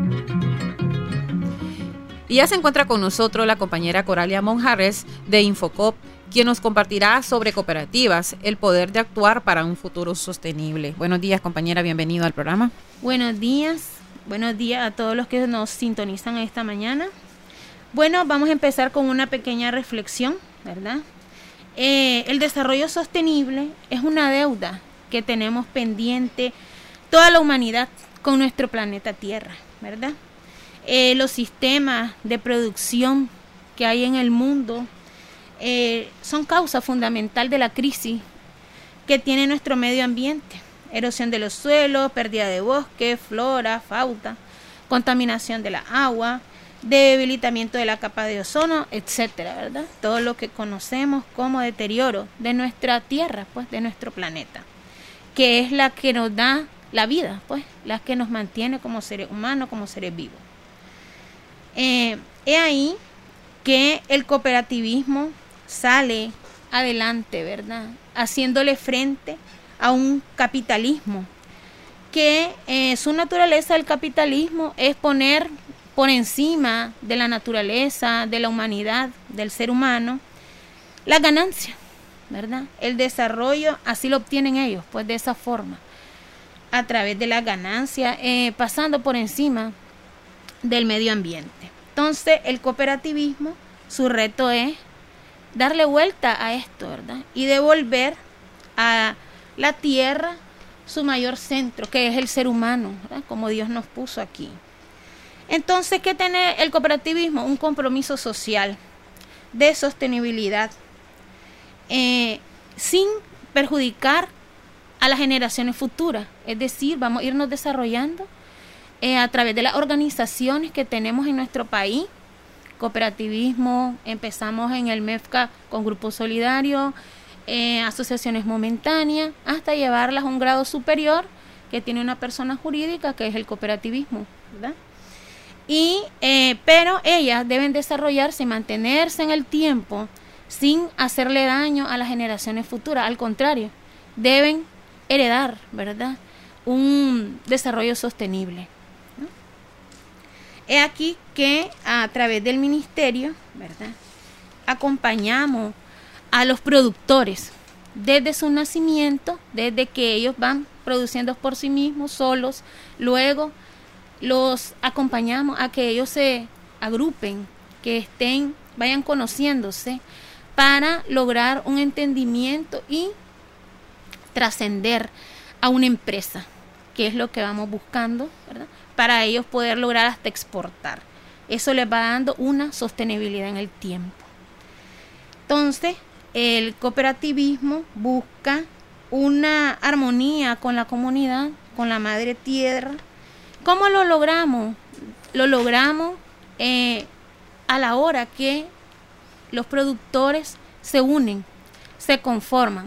Y ya se encuentra con nosotros la compañera Coralia Monjarres de Infocop, quien nos compartirá sobre cooperativas, el poder de actuar para un futuro sostenible. Buenos días, compañera, bienvenido al programa. Buenos días a todos los que nos sintonizan esta mañana. Bueno, vamos a empezar con una pequeña reflexión ¿verdad? El desarrollo sostenible es una deuda que tenemos pendiente toda la humanidad con nuestro planeta Tierra, ¿verdad? Los sistemas de producción que hay en el mundo son causa fundamental de la crisis que tiene nuestro medio ambiente. Erosión de los suelos, pérdida de bosque, flora, fauna, contaminación de la agua, debilitamiento de la capa de ozono, etcétera, ¿verdad? Todo lo que conocemos como deterioro de nuestra Tierra, pues, de nuestro planeta, que es la que nos da la vida, pues, la que nos mantiene como seres humanos, como seres vivos. Es ahí que el cooperativismo sale adelante, ¿verdad? Haciéndole frente a un capitalismo que su naturaleza del capitalismo es poner por encima de la naturaleza, de la humanidad, del ser humano, la ganancia, ¿verdad? El desarrollo así lo obtienen ellos, pues de esa forma, a través de la ganancia, pasando por encima del medio ambiente. Entonces, el cooperativismo, su reto es darle vuelta a esto, ¿verdad? Y devolver a la tierra su mayor centro, que es el ser humano, ¿verdad? Como Dios nos puso aquí. Entonces, ¿qué tiene el cooperativismo? Un compromiso social de sostenibilidad, sin perjudicar a las generaciones futuras. Es decir, vamos a irnos desarrollando a través de las organizaciones que tenemos en nuestro país. Cooperativismo, empezamos en el MEFCA con grupos solidarios, asociaciones momentáneas, hasta llevarlas a un grado superior que tiene una persona jurídica, que es el cooperativismo, ¿verdad? Pero ellas deben desarrollarse y mantenerse en el tiempo sin hacerle daño a las generaciones futuras. Al contrario, deben heredar, ¿verdad?, un desarrollo sostenible, ¿no? Es aquí que a través del ministerio, ¿verdad?, acompañamos a los productores desde su nacimiento, desde que ellos van produciendo por sí mismos, solos. Luego los acompañamos a que ellos se agrupen, que vayan conociéndose para lograr un entendimiento y trascender a una empresa, que es lo que vamos buscando, ¿verdad?, para ellos poder lograr hasta exportar. Eso les va dando una sostenibilidad en el tiempo. Entonces, el cooperativismo busca una armonía con la comunidad, con la madre tierra. ¿Cómo lo logramos? Lo logramos a la hora que los productores se unen, se conforman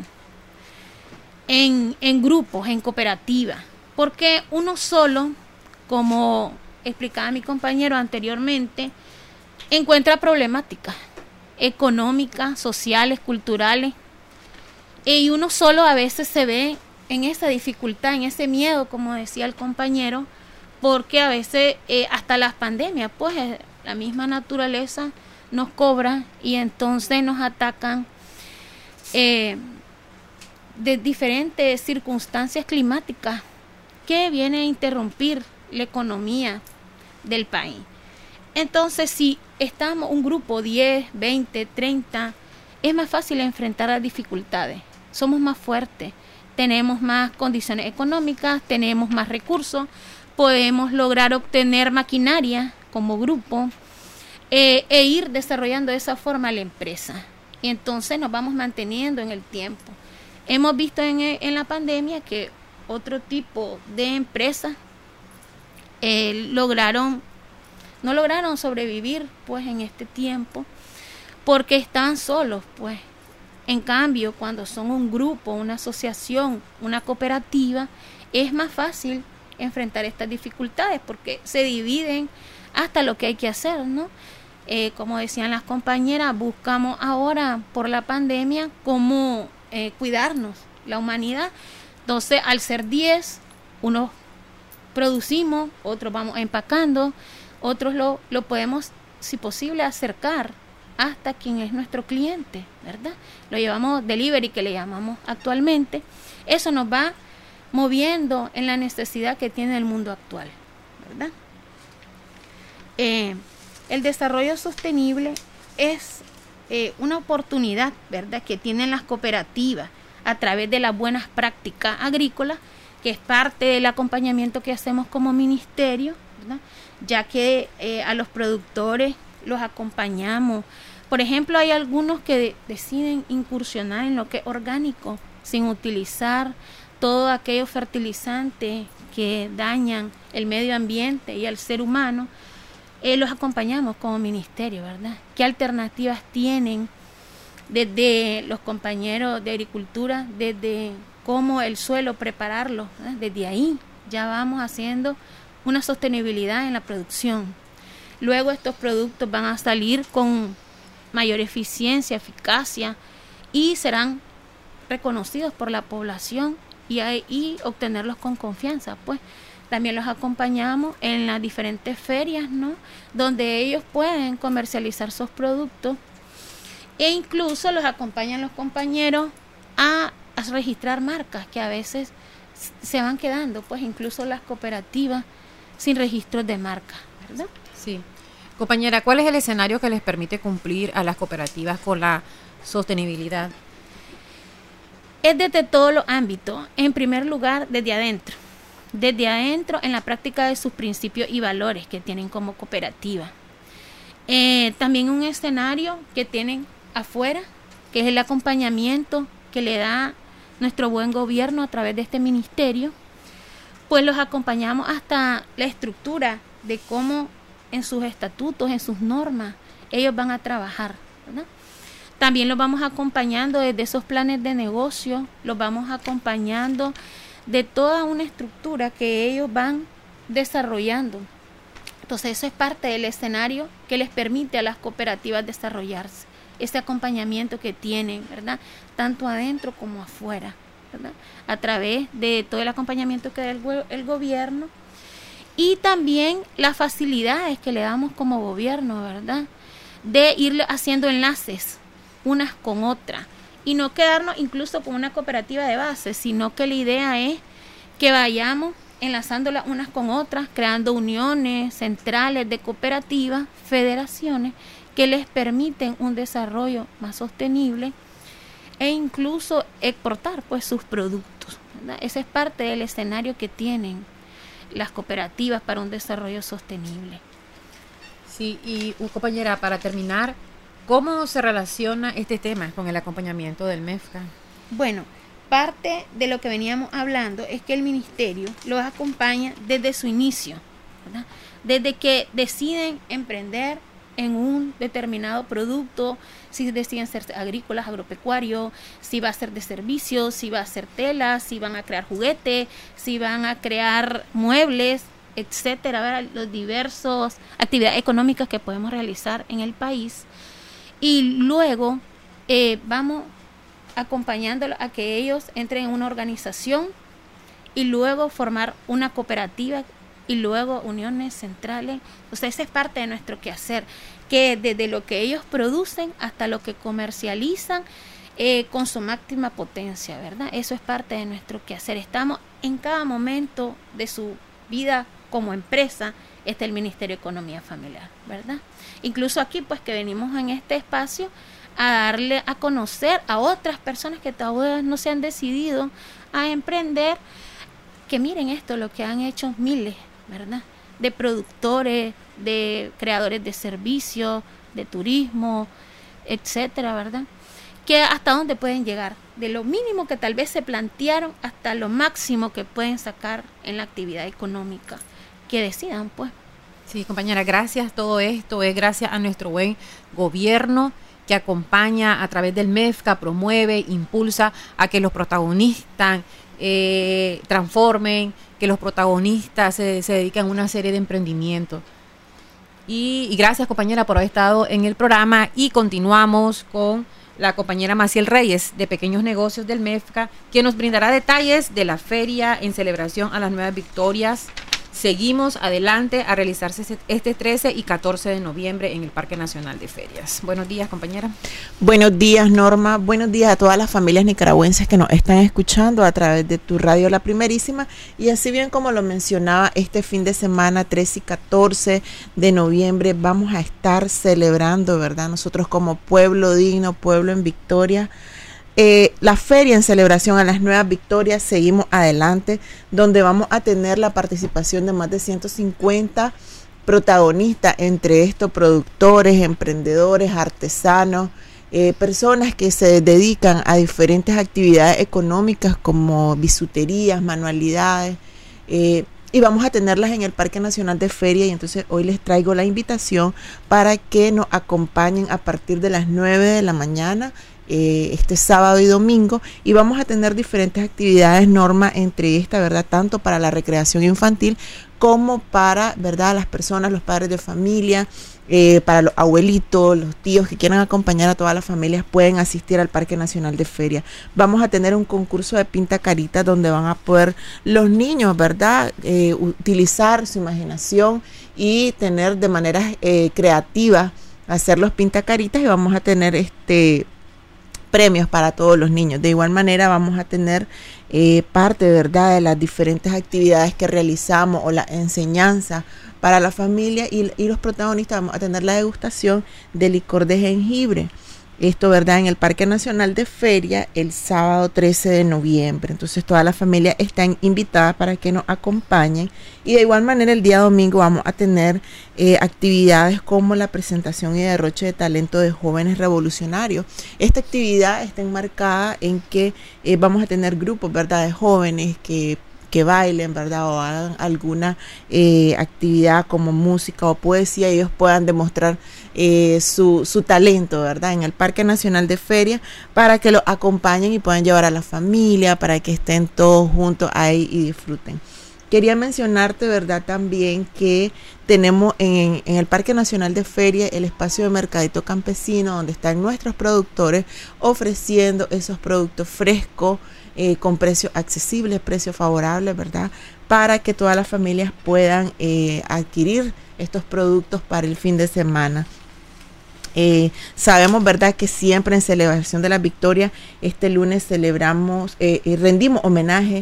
en grupos, en cooperativas, porque uno solo, como explicaba mi compañero anteriormente, encuentra problemáticas económicas, sociales, culturales, y uno solo a veces se ve en esa dificultad, en ese miedo, como decía el compañero, porque a veces hasta las pandemias, pues la misma naturaleza nos cobra y entonces nos atacan de diferentes circunstancias climáticas que vienen a interrumpir la economía del país. Entonces, si estamos un grupo 10, 20, 30, es más fácil enfrentar las dificultades. Somos más fuertes, tenemos más condiciones económicas, tenemos más recursos, podemos lograr obtener maquinaria como grupo e ir desarrollando de esa forma la empresa. Y entonces nos vamos manteniendo en el tiempo. Hemos visto en la pandemia que otro tipo de empresas no lograron sobrevivir, pues, en este tiempo, porque estaban solos, pues. En cambio, cuando son un grupo, una asociación, una cooperativa, es más fácil enfrentar estas dificultades porque se dividen hasta lo que hay que hacer, ¿no? Como decían las compañeras, buscamos ahora por la pandemia cómo cuidarnos, la humanidad. Entonces, al ser 10, unos producimos, otros vamos empacando, otros lo podemos, si posible, acercar hasta quien es nuestro cliente, ¿verdad? Lo llevamos delivery, que le llamamos actualmente. Eso nos va moviendo en la necesidad que tiene el mundo actual, ¿verdad? El desarrollo sostenible es una oportunidad, ¿verdad?, que tienen las cooperativas a través de las buenas prácticas agrícolas, que es parte del acompañamiento que hacemos como ministerio, ¿verdad?, ya que a los productores los acompañamos. Por ejemplo, hay algunos que deciden incursionar en lo que es orgánico, sin utilizar todo aquellos fertilizantes que dañan el medio ambiente y al ser humano. Los acompañamos como ministerio, ¿verdad? ¿Qué alternativas tienen desde los compañeros de agricultura, desde cómo el suelo prepararlo, ¿verdad? Desde ahí ya vamos haciendo una sostenibilidad en la producción. Luego estos productos van a salir con mayor eficiencia, eficacia, y serán reconocidos por la población y obtenerlos con confianza, pues. También los acompañamos en las diferentes ferias, ¿no?, donde ellos pueden comercializar sus productos, e incluso los acompañan los compañeros a registrar marcas que a veces se van quedando, pues incluso las cooperativas sin registros de marca, ¿verdad? Sí. Compañera, ¿cuál es el escenario que les permite cumplir a las cooperativas con la sostenibilidad? Es desde todos los ámbitos. En primer lugar, desde adentro en la práctica de sus principios y valores que tienen como cooperativa. También un escenario que tienen afuera, que es el acompañamiento que le da nuestro buen gobierno a través de este ministerio, pues los acompañamos hasta la estructura de cómo en sus estatutos, en sus normas, ellos van a trabajar, ¿verdad? También los vamos acompañando desde esos planes de negocio, los vamos acompañando de toda una estructura que ellos van desarrollando. Entonces eso es parte del escenario que les permite a las cooperativas desarrollarse, ese acompañamiento que tienen, ¿verdad?, tanto adentro como afuera, ¿verdad?, a través de todo el acompañamiento que da el gobierno, y también las facilidades que le damos como gobierno, ¿verdad?, de ir haciendo enlaces unas con otras, y no quedarnos incluso con una cooperativa de base, sino que la idea es que vayamos enlazándolas unas con otras, creando uniones centrales de cooperativas, federaciones, que les permiten un desarrollo más sostenible e incluso exportar pues sus productos, ¿verdad? Ese es parte del escenario que tienen las cooperativas para un desarrollo sostenible. Sí, y compañera, para terminar, ¿cómo se relaciona este tema con el acompañamiento del MEFCA? Bueno, parte de lo que veníamos hablando es que el ministerio los acompaña desde su inicio, ¿verdad?, desde que deciden emprender en un determinado producto, si deciden ser agrícolas, agropecuarios, si va a ser de servicios, si va a ser tela, si van a crear juguetes, si van a crear muebles, etcétera, ¿verdad?, los diversos actividades económicas que podemos realizar en el país. Y luego vamos acompañándolos a que ellos entren en una organización y luego formar una cooperativa y luego uniones centrales. O sea, esa es parte de nuestro quehacer, que desde lo que ellos producen hasta lo que comercializan con su máxima potencia, ¿verdad? Eso es parte de nuestro quehacer. Estamos en cada momento de su vida como empresa, está el Ministerio de Economía Familiar, ¿verdad? Incluso aquí, pues, que venimos en este espacio a darle a conocer a otras personas que todavía no se han decidido a emprender, que miren esto, lo que han hecho miles, ¿verdad?, de productores, de creadores de servicios, de turismo, etcétera, ¿verdad?, que hasta dónde pueden llegar, de lo mínimo que tal vez se plantearon hasta lo máximo que pueden sacar en la actividad económica que decidan, pues. Sí, compañera, gracias. Todo esto es gracias a nuestro buen gobierno, que acompaña a través del MEFCA, promueve, impulsa a que los protagonistas transformen, que los protagonistas se dediquen a una serie de emprendimientos. Y gracias, compañera, por haber estado en el programa, y continuamos con la compañera Maciel Reyes de Pequeños Negocios del MEFCA, quien nos brindará detalles de la feria en celebración a las Nuevas Victorias seguimos adelante a realizarse este 13 y 14 de noviembre en el Parque Nacional de Ferias. Buenos días, compañera. Buenos días, Norma. Buenos días a todas las familias nicaragüenses que nos están escuchando a través de tu radio La Primerísima. Y así bien como lo mencionaba, este fin de semana, 13 y 14 de noviembre, vamos a estar celebrando, ¿verdad? Nosotros como Pueblo Digno, Pueblo en Victoria, la feria en celebración a las Nuevas Victorias. Seguimos adelante, donde vamos a tener la participación de más de 150 protagonistas, entre estos productores, emprendedores, artesanos, personas que se dedican a diferentes actividades económicas como bisuterías, manualidades, y vamos a tenerlas en el Parque Nacional de Feria. Y entonces hoy les traigo la invitación para que nos acompañen a partir de las 9 de la mañana, este sábado y domingo, y vamos a tener diferentes actividades, Norma, entre esta, ¿verdad?, tanto para la recreación infantil como para, ¿verdad?, las personas, los padres de familia, para los abuelitos, los tíos que quieran acompañar a todas las familias, pueden asistir al Parque Nacional de Feria. Vamos a tener un concurso de pinta caritas donde van a poder los niños, ¿verdad?, utilizar su imaginación y tener de manera creativa hacer los pintacaritas, y vamos a tener premios para todos los niños. De igual manera vamos a tener parte, ¿verdad?, de las diferentes actividades que realizamos o la enseñanza para la familia, y los protagonistas. Vamos a tener la degustación de licor de jengibre. Esto, ¿verdad?, en el Parque Nacional de Feria el sábado 13 de noviembre. Entonces todas las familias están invitadas para que nos acompañen. Y de igual manera el día domingo vamos a tener actividades como la presentación y derroche de talento de jóvenes revolucionarios. Esta actividad está enmarcada en que vamos a tener grupos, ¿verdad?, de jóvenes que bailen, ¿verdad?, o hagan alguna actividad como música o poesía, y ellos puedan demostrar su talento, ¿verdad?, en el Parque Nacional de Feria, para que lo acompañen y puedan llevar a la familia, para que estén todos juntos ahí y disfruten. Quería mencionarte, ¿verdad?, también que tenemos en el Parque Nacional de Feria el espacio de mercadito campesino, donde están nuestros productores ofreciendo esos productos frescos, con precios accesibles, precios favorables, ¿verdad?, para que todas las familias puedan adquirir estos productos para el fin de semana. Sabemos, ¿verdad?, que siempre en celebración de la Victoria, este lunes celebramos y rendimos homenaje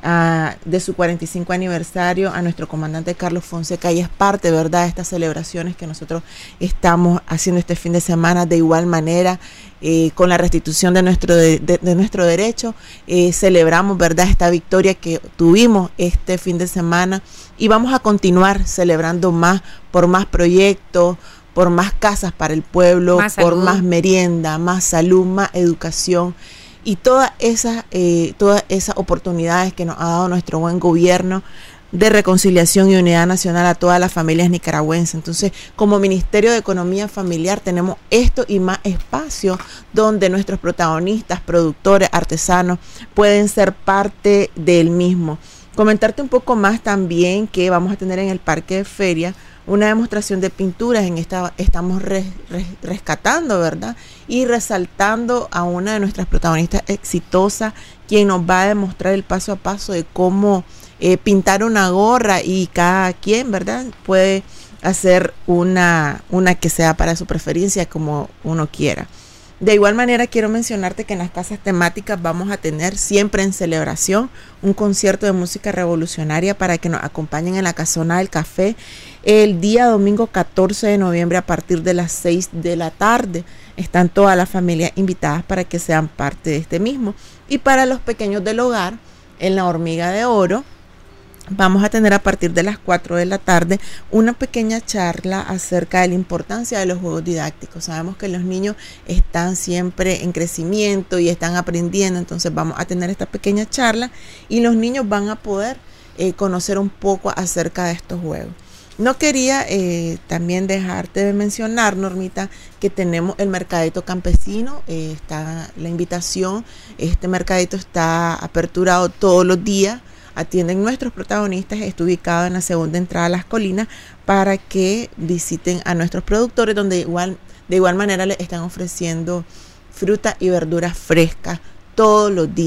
de su 45 aniversario a nuestro comandante Carlos Fonseca, y es parte, ¿verdad?, de estas celebraciones que nosotros estamos haciendo este fin de semana. De igual manera, con la restitución de nuestro derecho, celebramos, ¿verdad?, esta victoria que tuvimos este fin de semana, y vamos a continuar celebrando por más proyectos, por más casas para el pueblo, por más merienda, más salud, más educación, y todas esas oportunidades que nos ha dado nuestro buen gobierno de reconciliación y unidad nacional a todas las familias nicaragüenses. Entonces, como Ministerio de Economía Familiar, tenemos esto y más espacio donde nuestros protagonistas, productores, artesanos, pueden ser parte del mismo. Comentarte un poco más también que vamos a tener en el Parque de Feria una demostración de pinturas. Estamos rescatando, ¿verdad?, y resaltando a una de nuestras protagonistas exitosas, quien nos va a demostrar el paso a paso de cómo pintar una gorra, y cada quien, ¿verdad?, puede hacer una que sea para su preferencia, como uno quiera. De igual manera, quiero mencionarte que en las casas temáticas vamos a tener siempre en celebración un concierto de música revolucionaria para que nos acompañen en la Casona del Café el día domingo 14 de noviembre a partir de las 6 de la tarde. Están todas las familias invitadas para que sean parte de este mismo. Y para los pequeños del hogar, en la Hormiga de Oro, vamos a tener a partir de las 4 de la tarde una pequeña charla acerca de la importancia de los juegos didácticos. Sabemos que los niños están siempre en crecimiento y están aprendiendo, entonces vamos a tener esta pequeña charla y los niños van a poder conocer un poco acerca de estos juegos. No quería también dejarte de mencionar, Normita, que tenemos el mercadito campesino. Está la invitación. Este mercadito está aperturado todos los días. Atienden nuestros protagonistas. Está ubicado en la segunda entrada a Las Colinas para que visiten a nuestros productores, donde de igual manera les están ofreciendo fruta y verduras frescas todos los días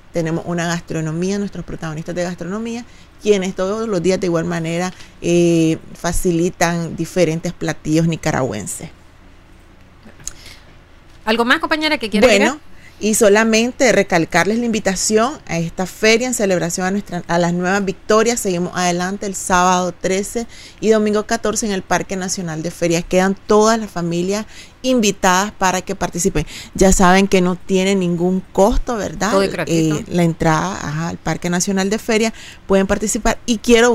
tenemos una gastronomía, nuestros protagonistas de gastronomía, quienes todos los días de igual manera facilitan diferentes platillos nicaragüenses. ¿Algo más, compañera, que quiera agregar? Y solamente recalcarles la invitación a esta feria en celebración a las nuevas victorias. Seguimos adelante el sábado 13 y domingo 14 en el Parque Nacional de Ferias. Quedan todas las familias invitadas para que participen. Ya saben que no tiene ningún costo, ¿verdad? Todo es gratuito. La entrada al Parque Nacional de Ferias, pueden participar. Y quiero,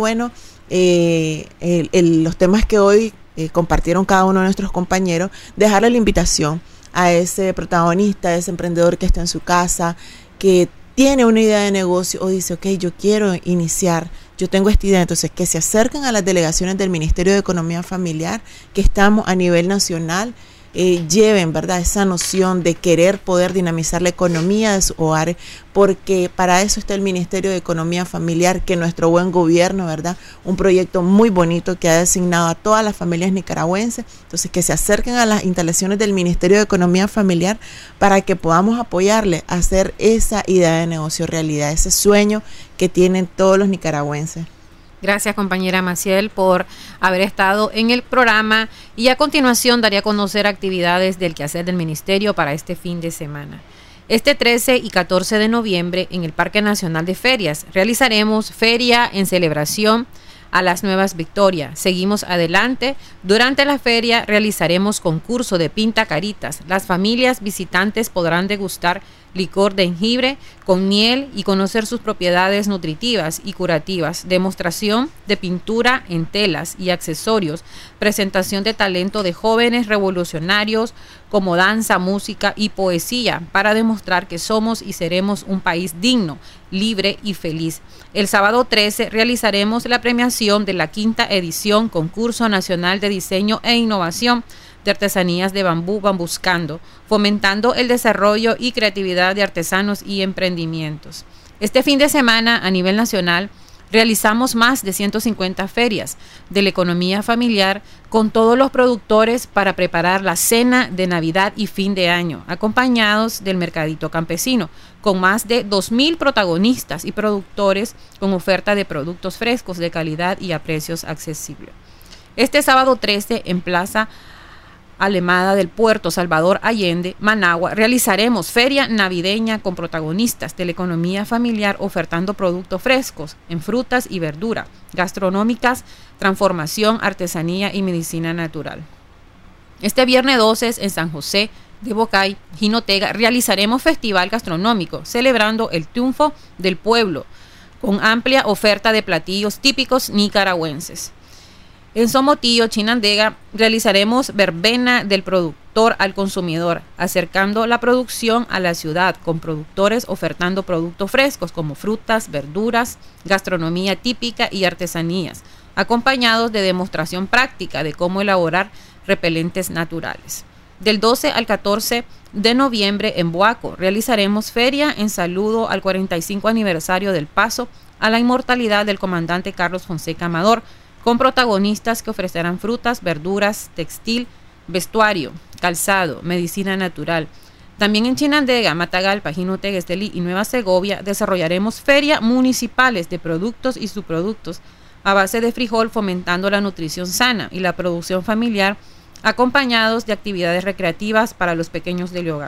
los temas que hoy compartieron cada uno de nuestros compañeros, dejarle la invitación a ese protagonista, a ese emprendedor que está en su casa, que tiene una idea de negocio o dice, ok, yo quiero iniciar, yo tengo esta idea, entonces que se acerquen a las delegaciones del Ministerio de Economía Familiar, que estamos a nivel nacional, lleven, ¿verdad?, esa noción de querer poder dinamizar la economía de su hogar, porque para eso está el Ministerio de Economía Familiar, que nuestro buen gobierno, ¿verdad?, un proyecto muy bonito que ha designado a todas las familias nicaragüenses. Entonces que se acerquen a las instalaciones del Ministerio de Economía Familiar para que podamos apoyarle a hacer esa idea de negocio realidad, ese sueño que tienen todos los nicaragüenses. Gracias, compañera Maciel, por haber estado en el programa, y a continuación daría a conocer actividades del quehacer del Ministerio para este fin de semana. Este 13 y 14 de noviembre en el Parque Nacional de Ferias realizaremos feria en celebración a las Nuevas Victorias. Seguimos adelante. Durante la feria realizaremos concurso de pinta caritas. Las familias visitantes podrán degustar licor de jengibre con miel y conocer sus propiedades nutritivas y curativas, demostración de pintura en telas y accesorios, presentación de talento de jóvenes revolucionarios como danza, música y poesía, para demostrar que somos y seremos un país digno, libre y feliz. El sábado 13 realizaremos la premiación de la 5ª edición Concurso Nacional de Diseño e Innovación de Artesanías de Bambú, Bambuscando, fomentando el desarrollo y creatividad de artesanos y emprendimientos. Este fin de semana, a nivel nacional, realizamos más de 150 ferias de la economía familiar con todos los productores para preparar la cena de Navidad y fin de año, acompañados del mercadito campesino, con más de 2,000 protagonistas y productores con oferta de productos frescos de calidad y a precios accesibles. Este sábado 13 en Plaza Alemada del Puerto Salvador Allende, Managua, realizaremos feria navideña con protagonistas de la economía familiar ofertando productos frescos en frutas y verdura, gastronómicas, transformación, artesanía y medicina natural. Este viernes 12 en San José de Bocay, Jinotega, realizaremos festival gastronómico celebrando el triunfo del pueblo con amplia oferta de platillos típicos nicaragüenses. En Somotillo, Chinandega, realizaremos verbena del productor al consumidor, acercando la producción a la ciudad, con productores ofertando productos frescos como frutas, verduras, gastronomía típica y artesanías, acompañados de demostración práctica de cómo elaborar repelentes naturales. Del 12 al 14 de noviembre en Boaco, realizaremos feria en saludo al 45 aniversario del paso a la inmortalidad del comandante Carlos Fonseca Amador, con protagonistas que ofrecerán frutas, verduras, textil, vestuario, calzado, medicina natural. También en Chinandega, Matagalpa, Jinotega, Estelí y Nueva Segovia desarrollaremos ferias municipales de productos y subproductos a base de frijol, fomentando la nutrición sana y la producción familiar, acompañados de actividades recreativas para los pequeños del hogar.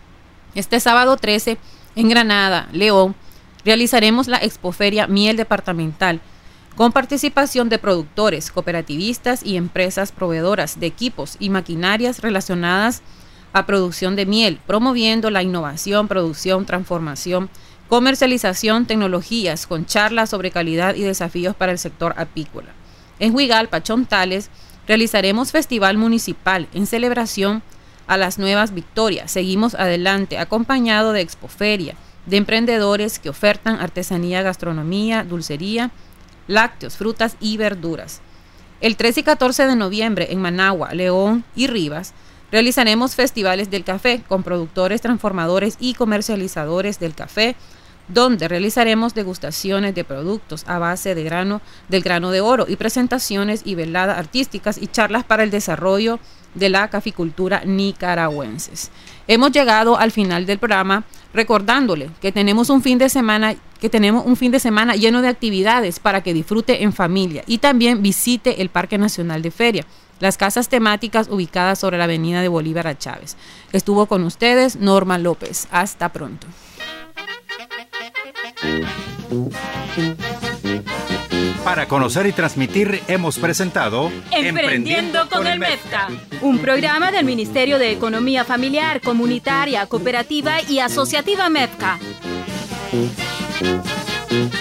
Este sábado 13, en Granada, León, realizaremos la Expoferia Miel Departamental, con participación de productores, cooperativistas y empresas proveedoras de equipos y maquinarias relacionadas a producción de miel, promoviendo la innovación, producción, transformación, comercialización, tecnologías, con charlas sobre calidad y desafíos para el sector apícola. En Huigalpa, Chontales, realizaremos festival municipal en celebración a las Nuevas Victorias. Seguimos adelante, acompañado de Expoferia, de emprendedores que ofertan artesanía, gastronomía, dulcería, lácteos, frutas y verduras. El 13 y 14 de noviembre en Managua, León y Rivas realizaremos festivales del café con productores, transformadores y comercializadores del café, donde realizaremos degustaciones de productos a base de del grano de oro y presentaciones y veladas artísticas y charlas para el desarrollo de la caficultura nicaragüenses. Hemos llegado al final del programa. recordándole que tenemos un fin de semana lleno de actividades para que disfrute en familia y también visite el Parque Nacional de Feria, las casas temáticas ubicadas sobre la avenida de Bolívar a Chávez. Estuvo con ustedes Norma López. Hasta pronto. Para conocer y transmitir hemos presentado Emprendiendo con el MEFCA, un programa del Ministerio de Economía Familiar, Comunitaria, Cooperativa y Asociativa MEFCA.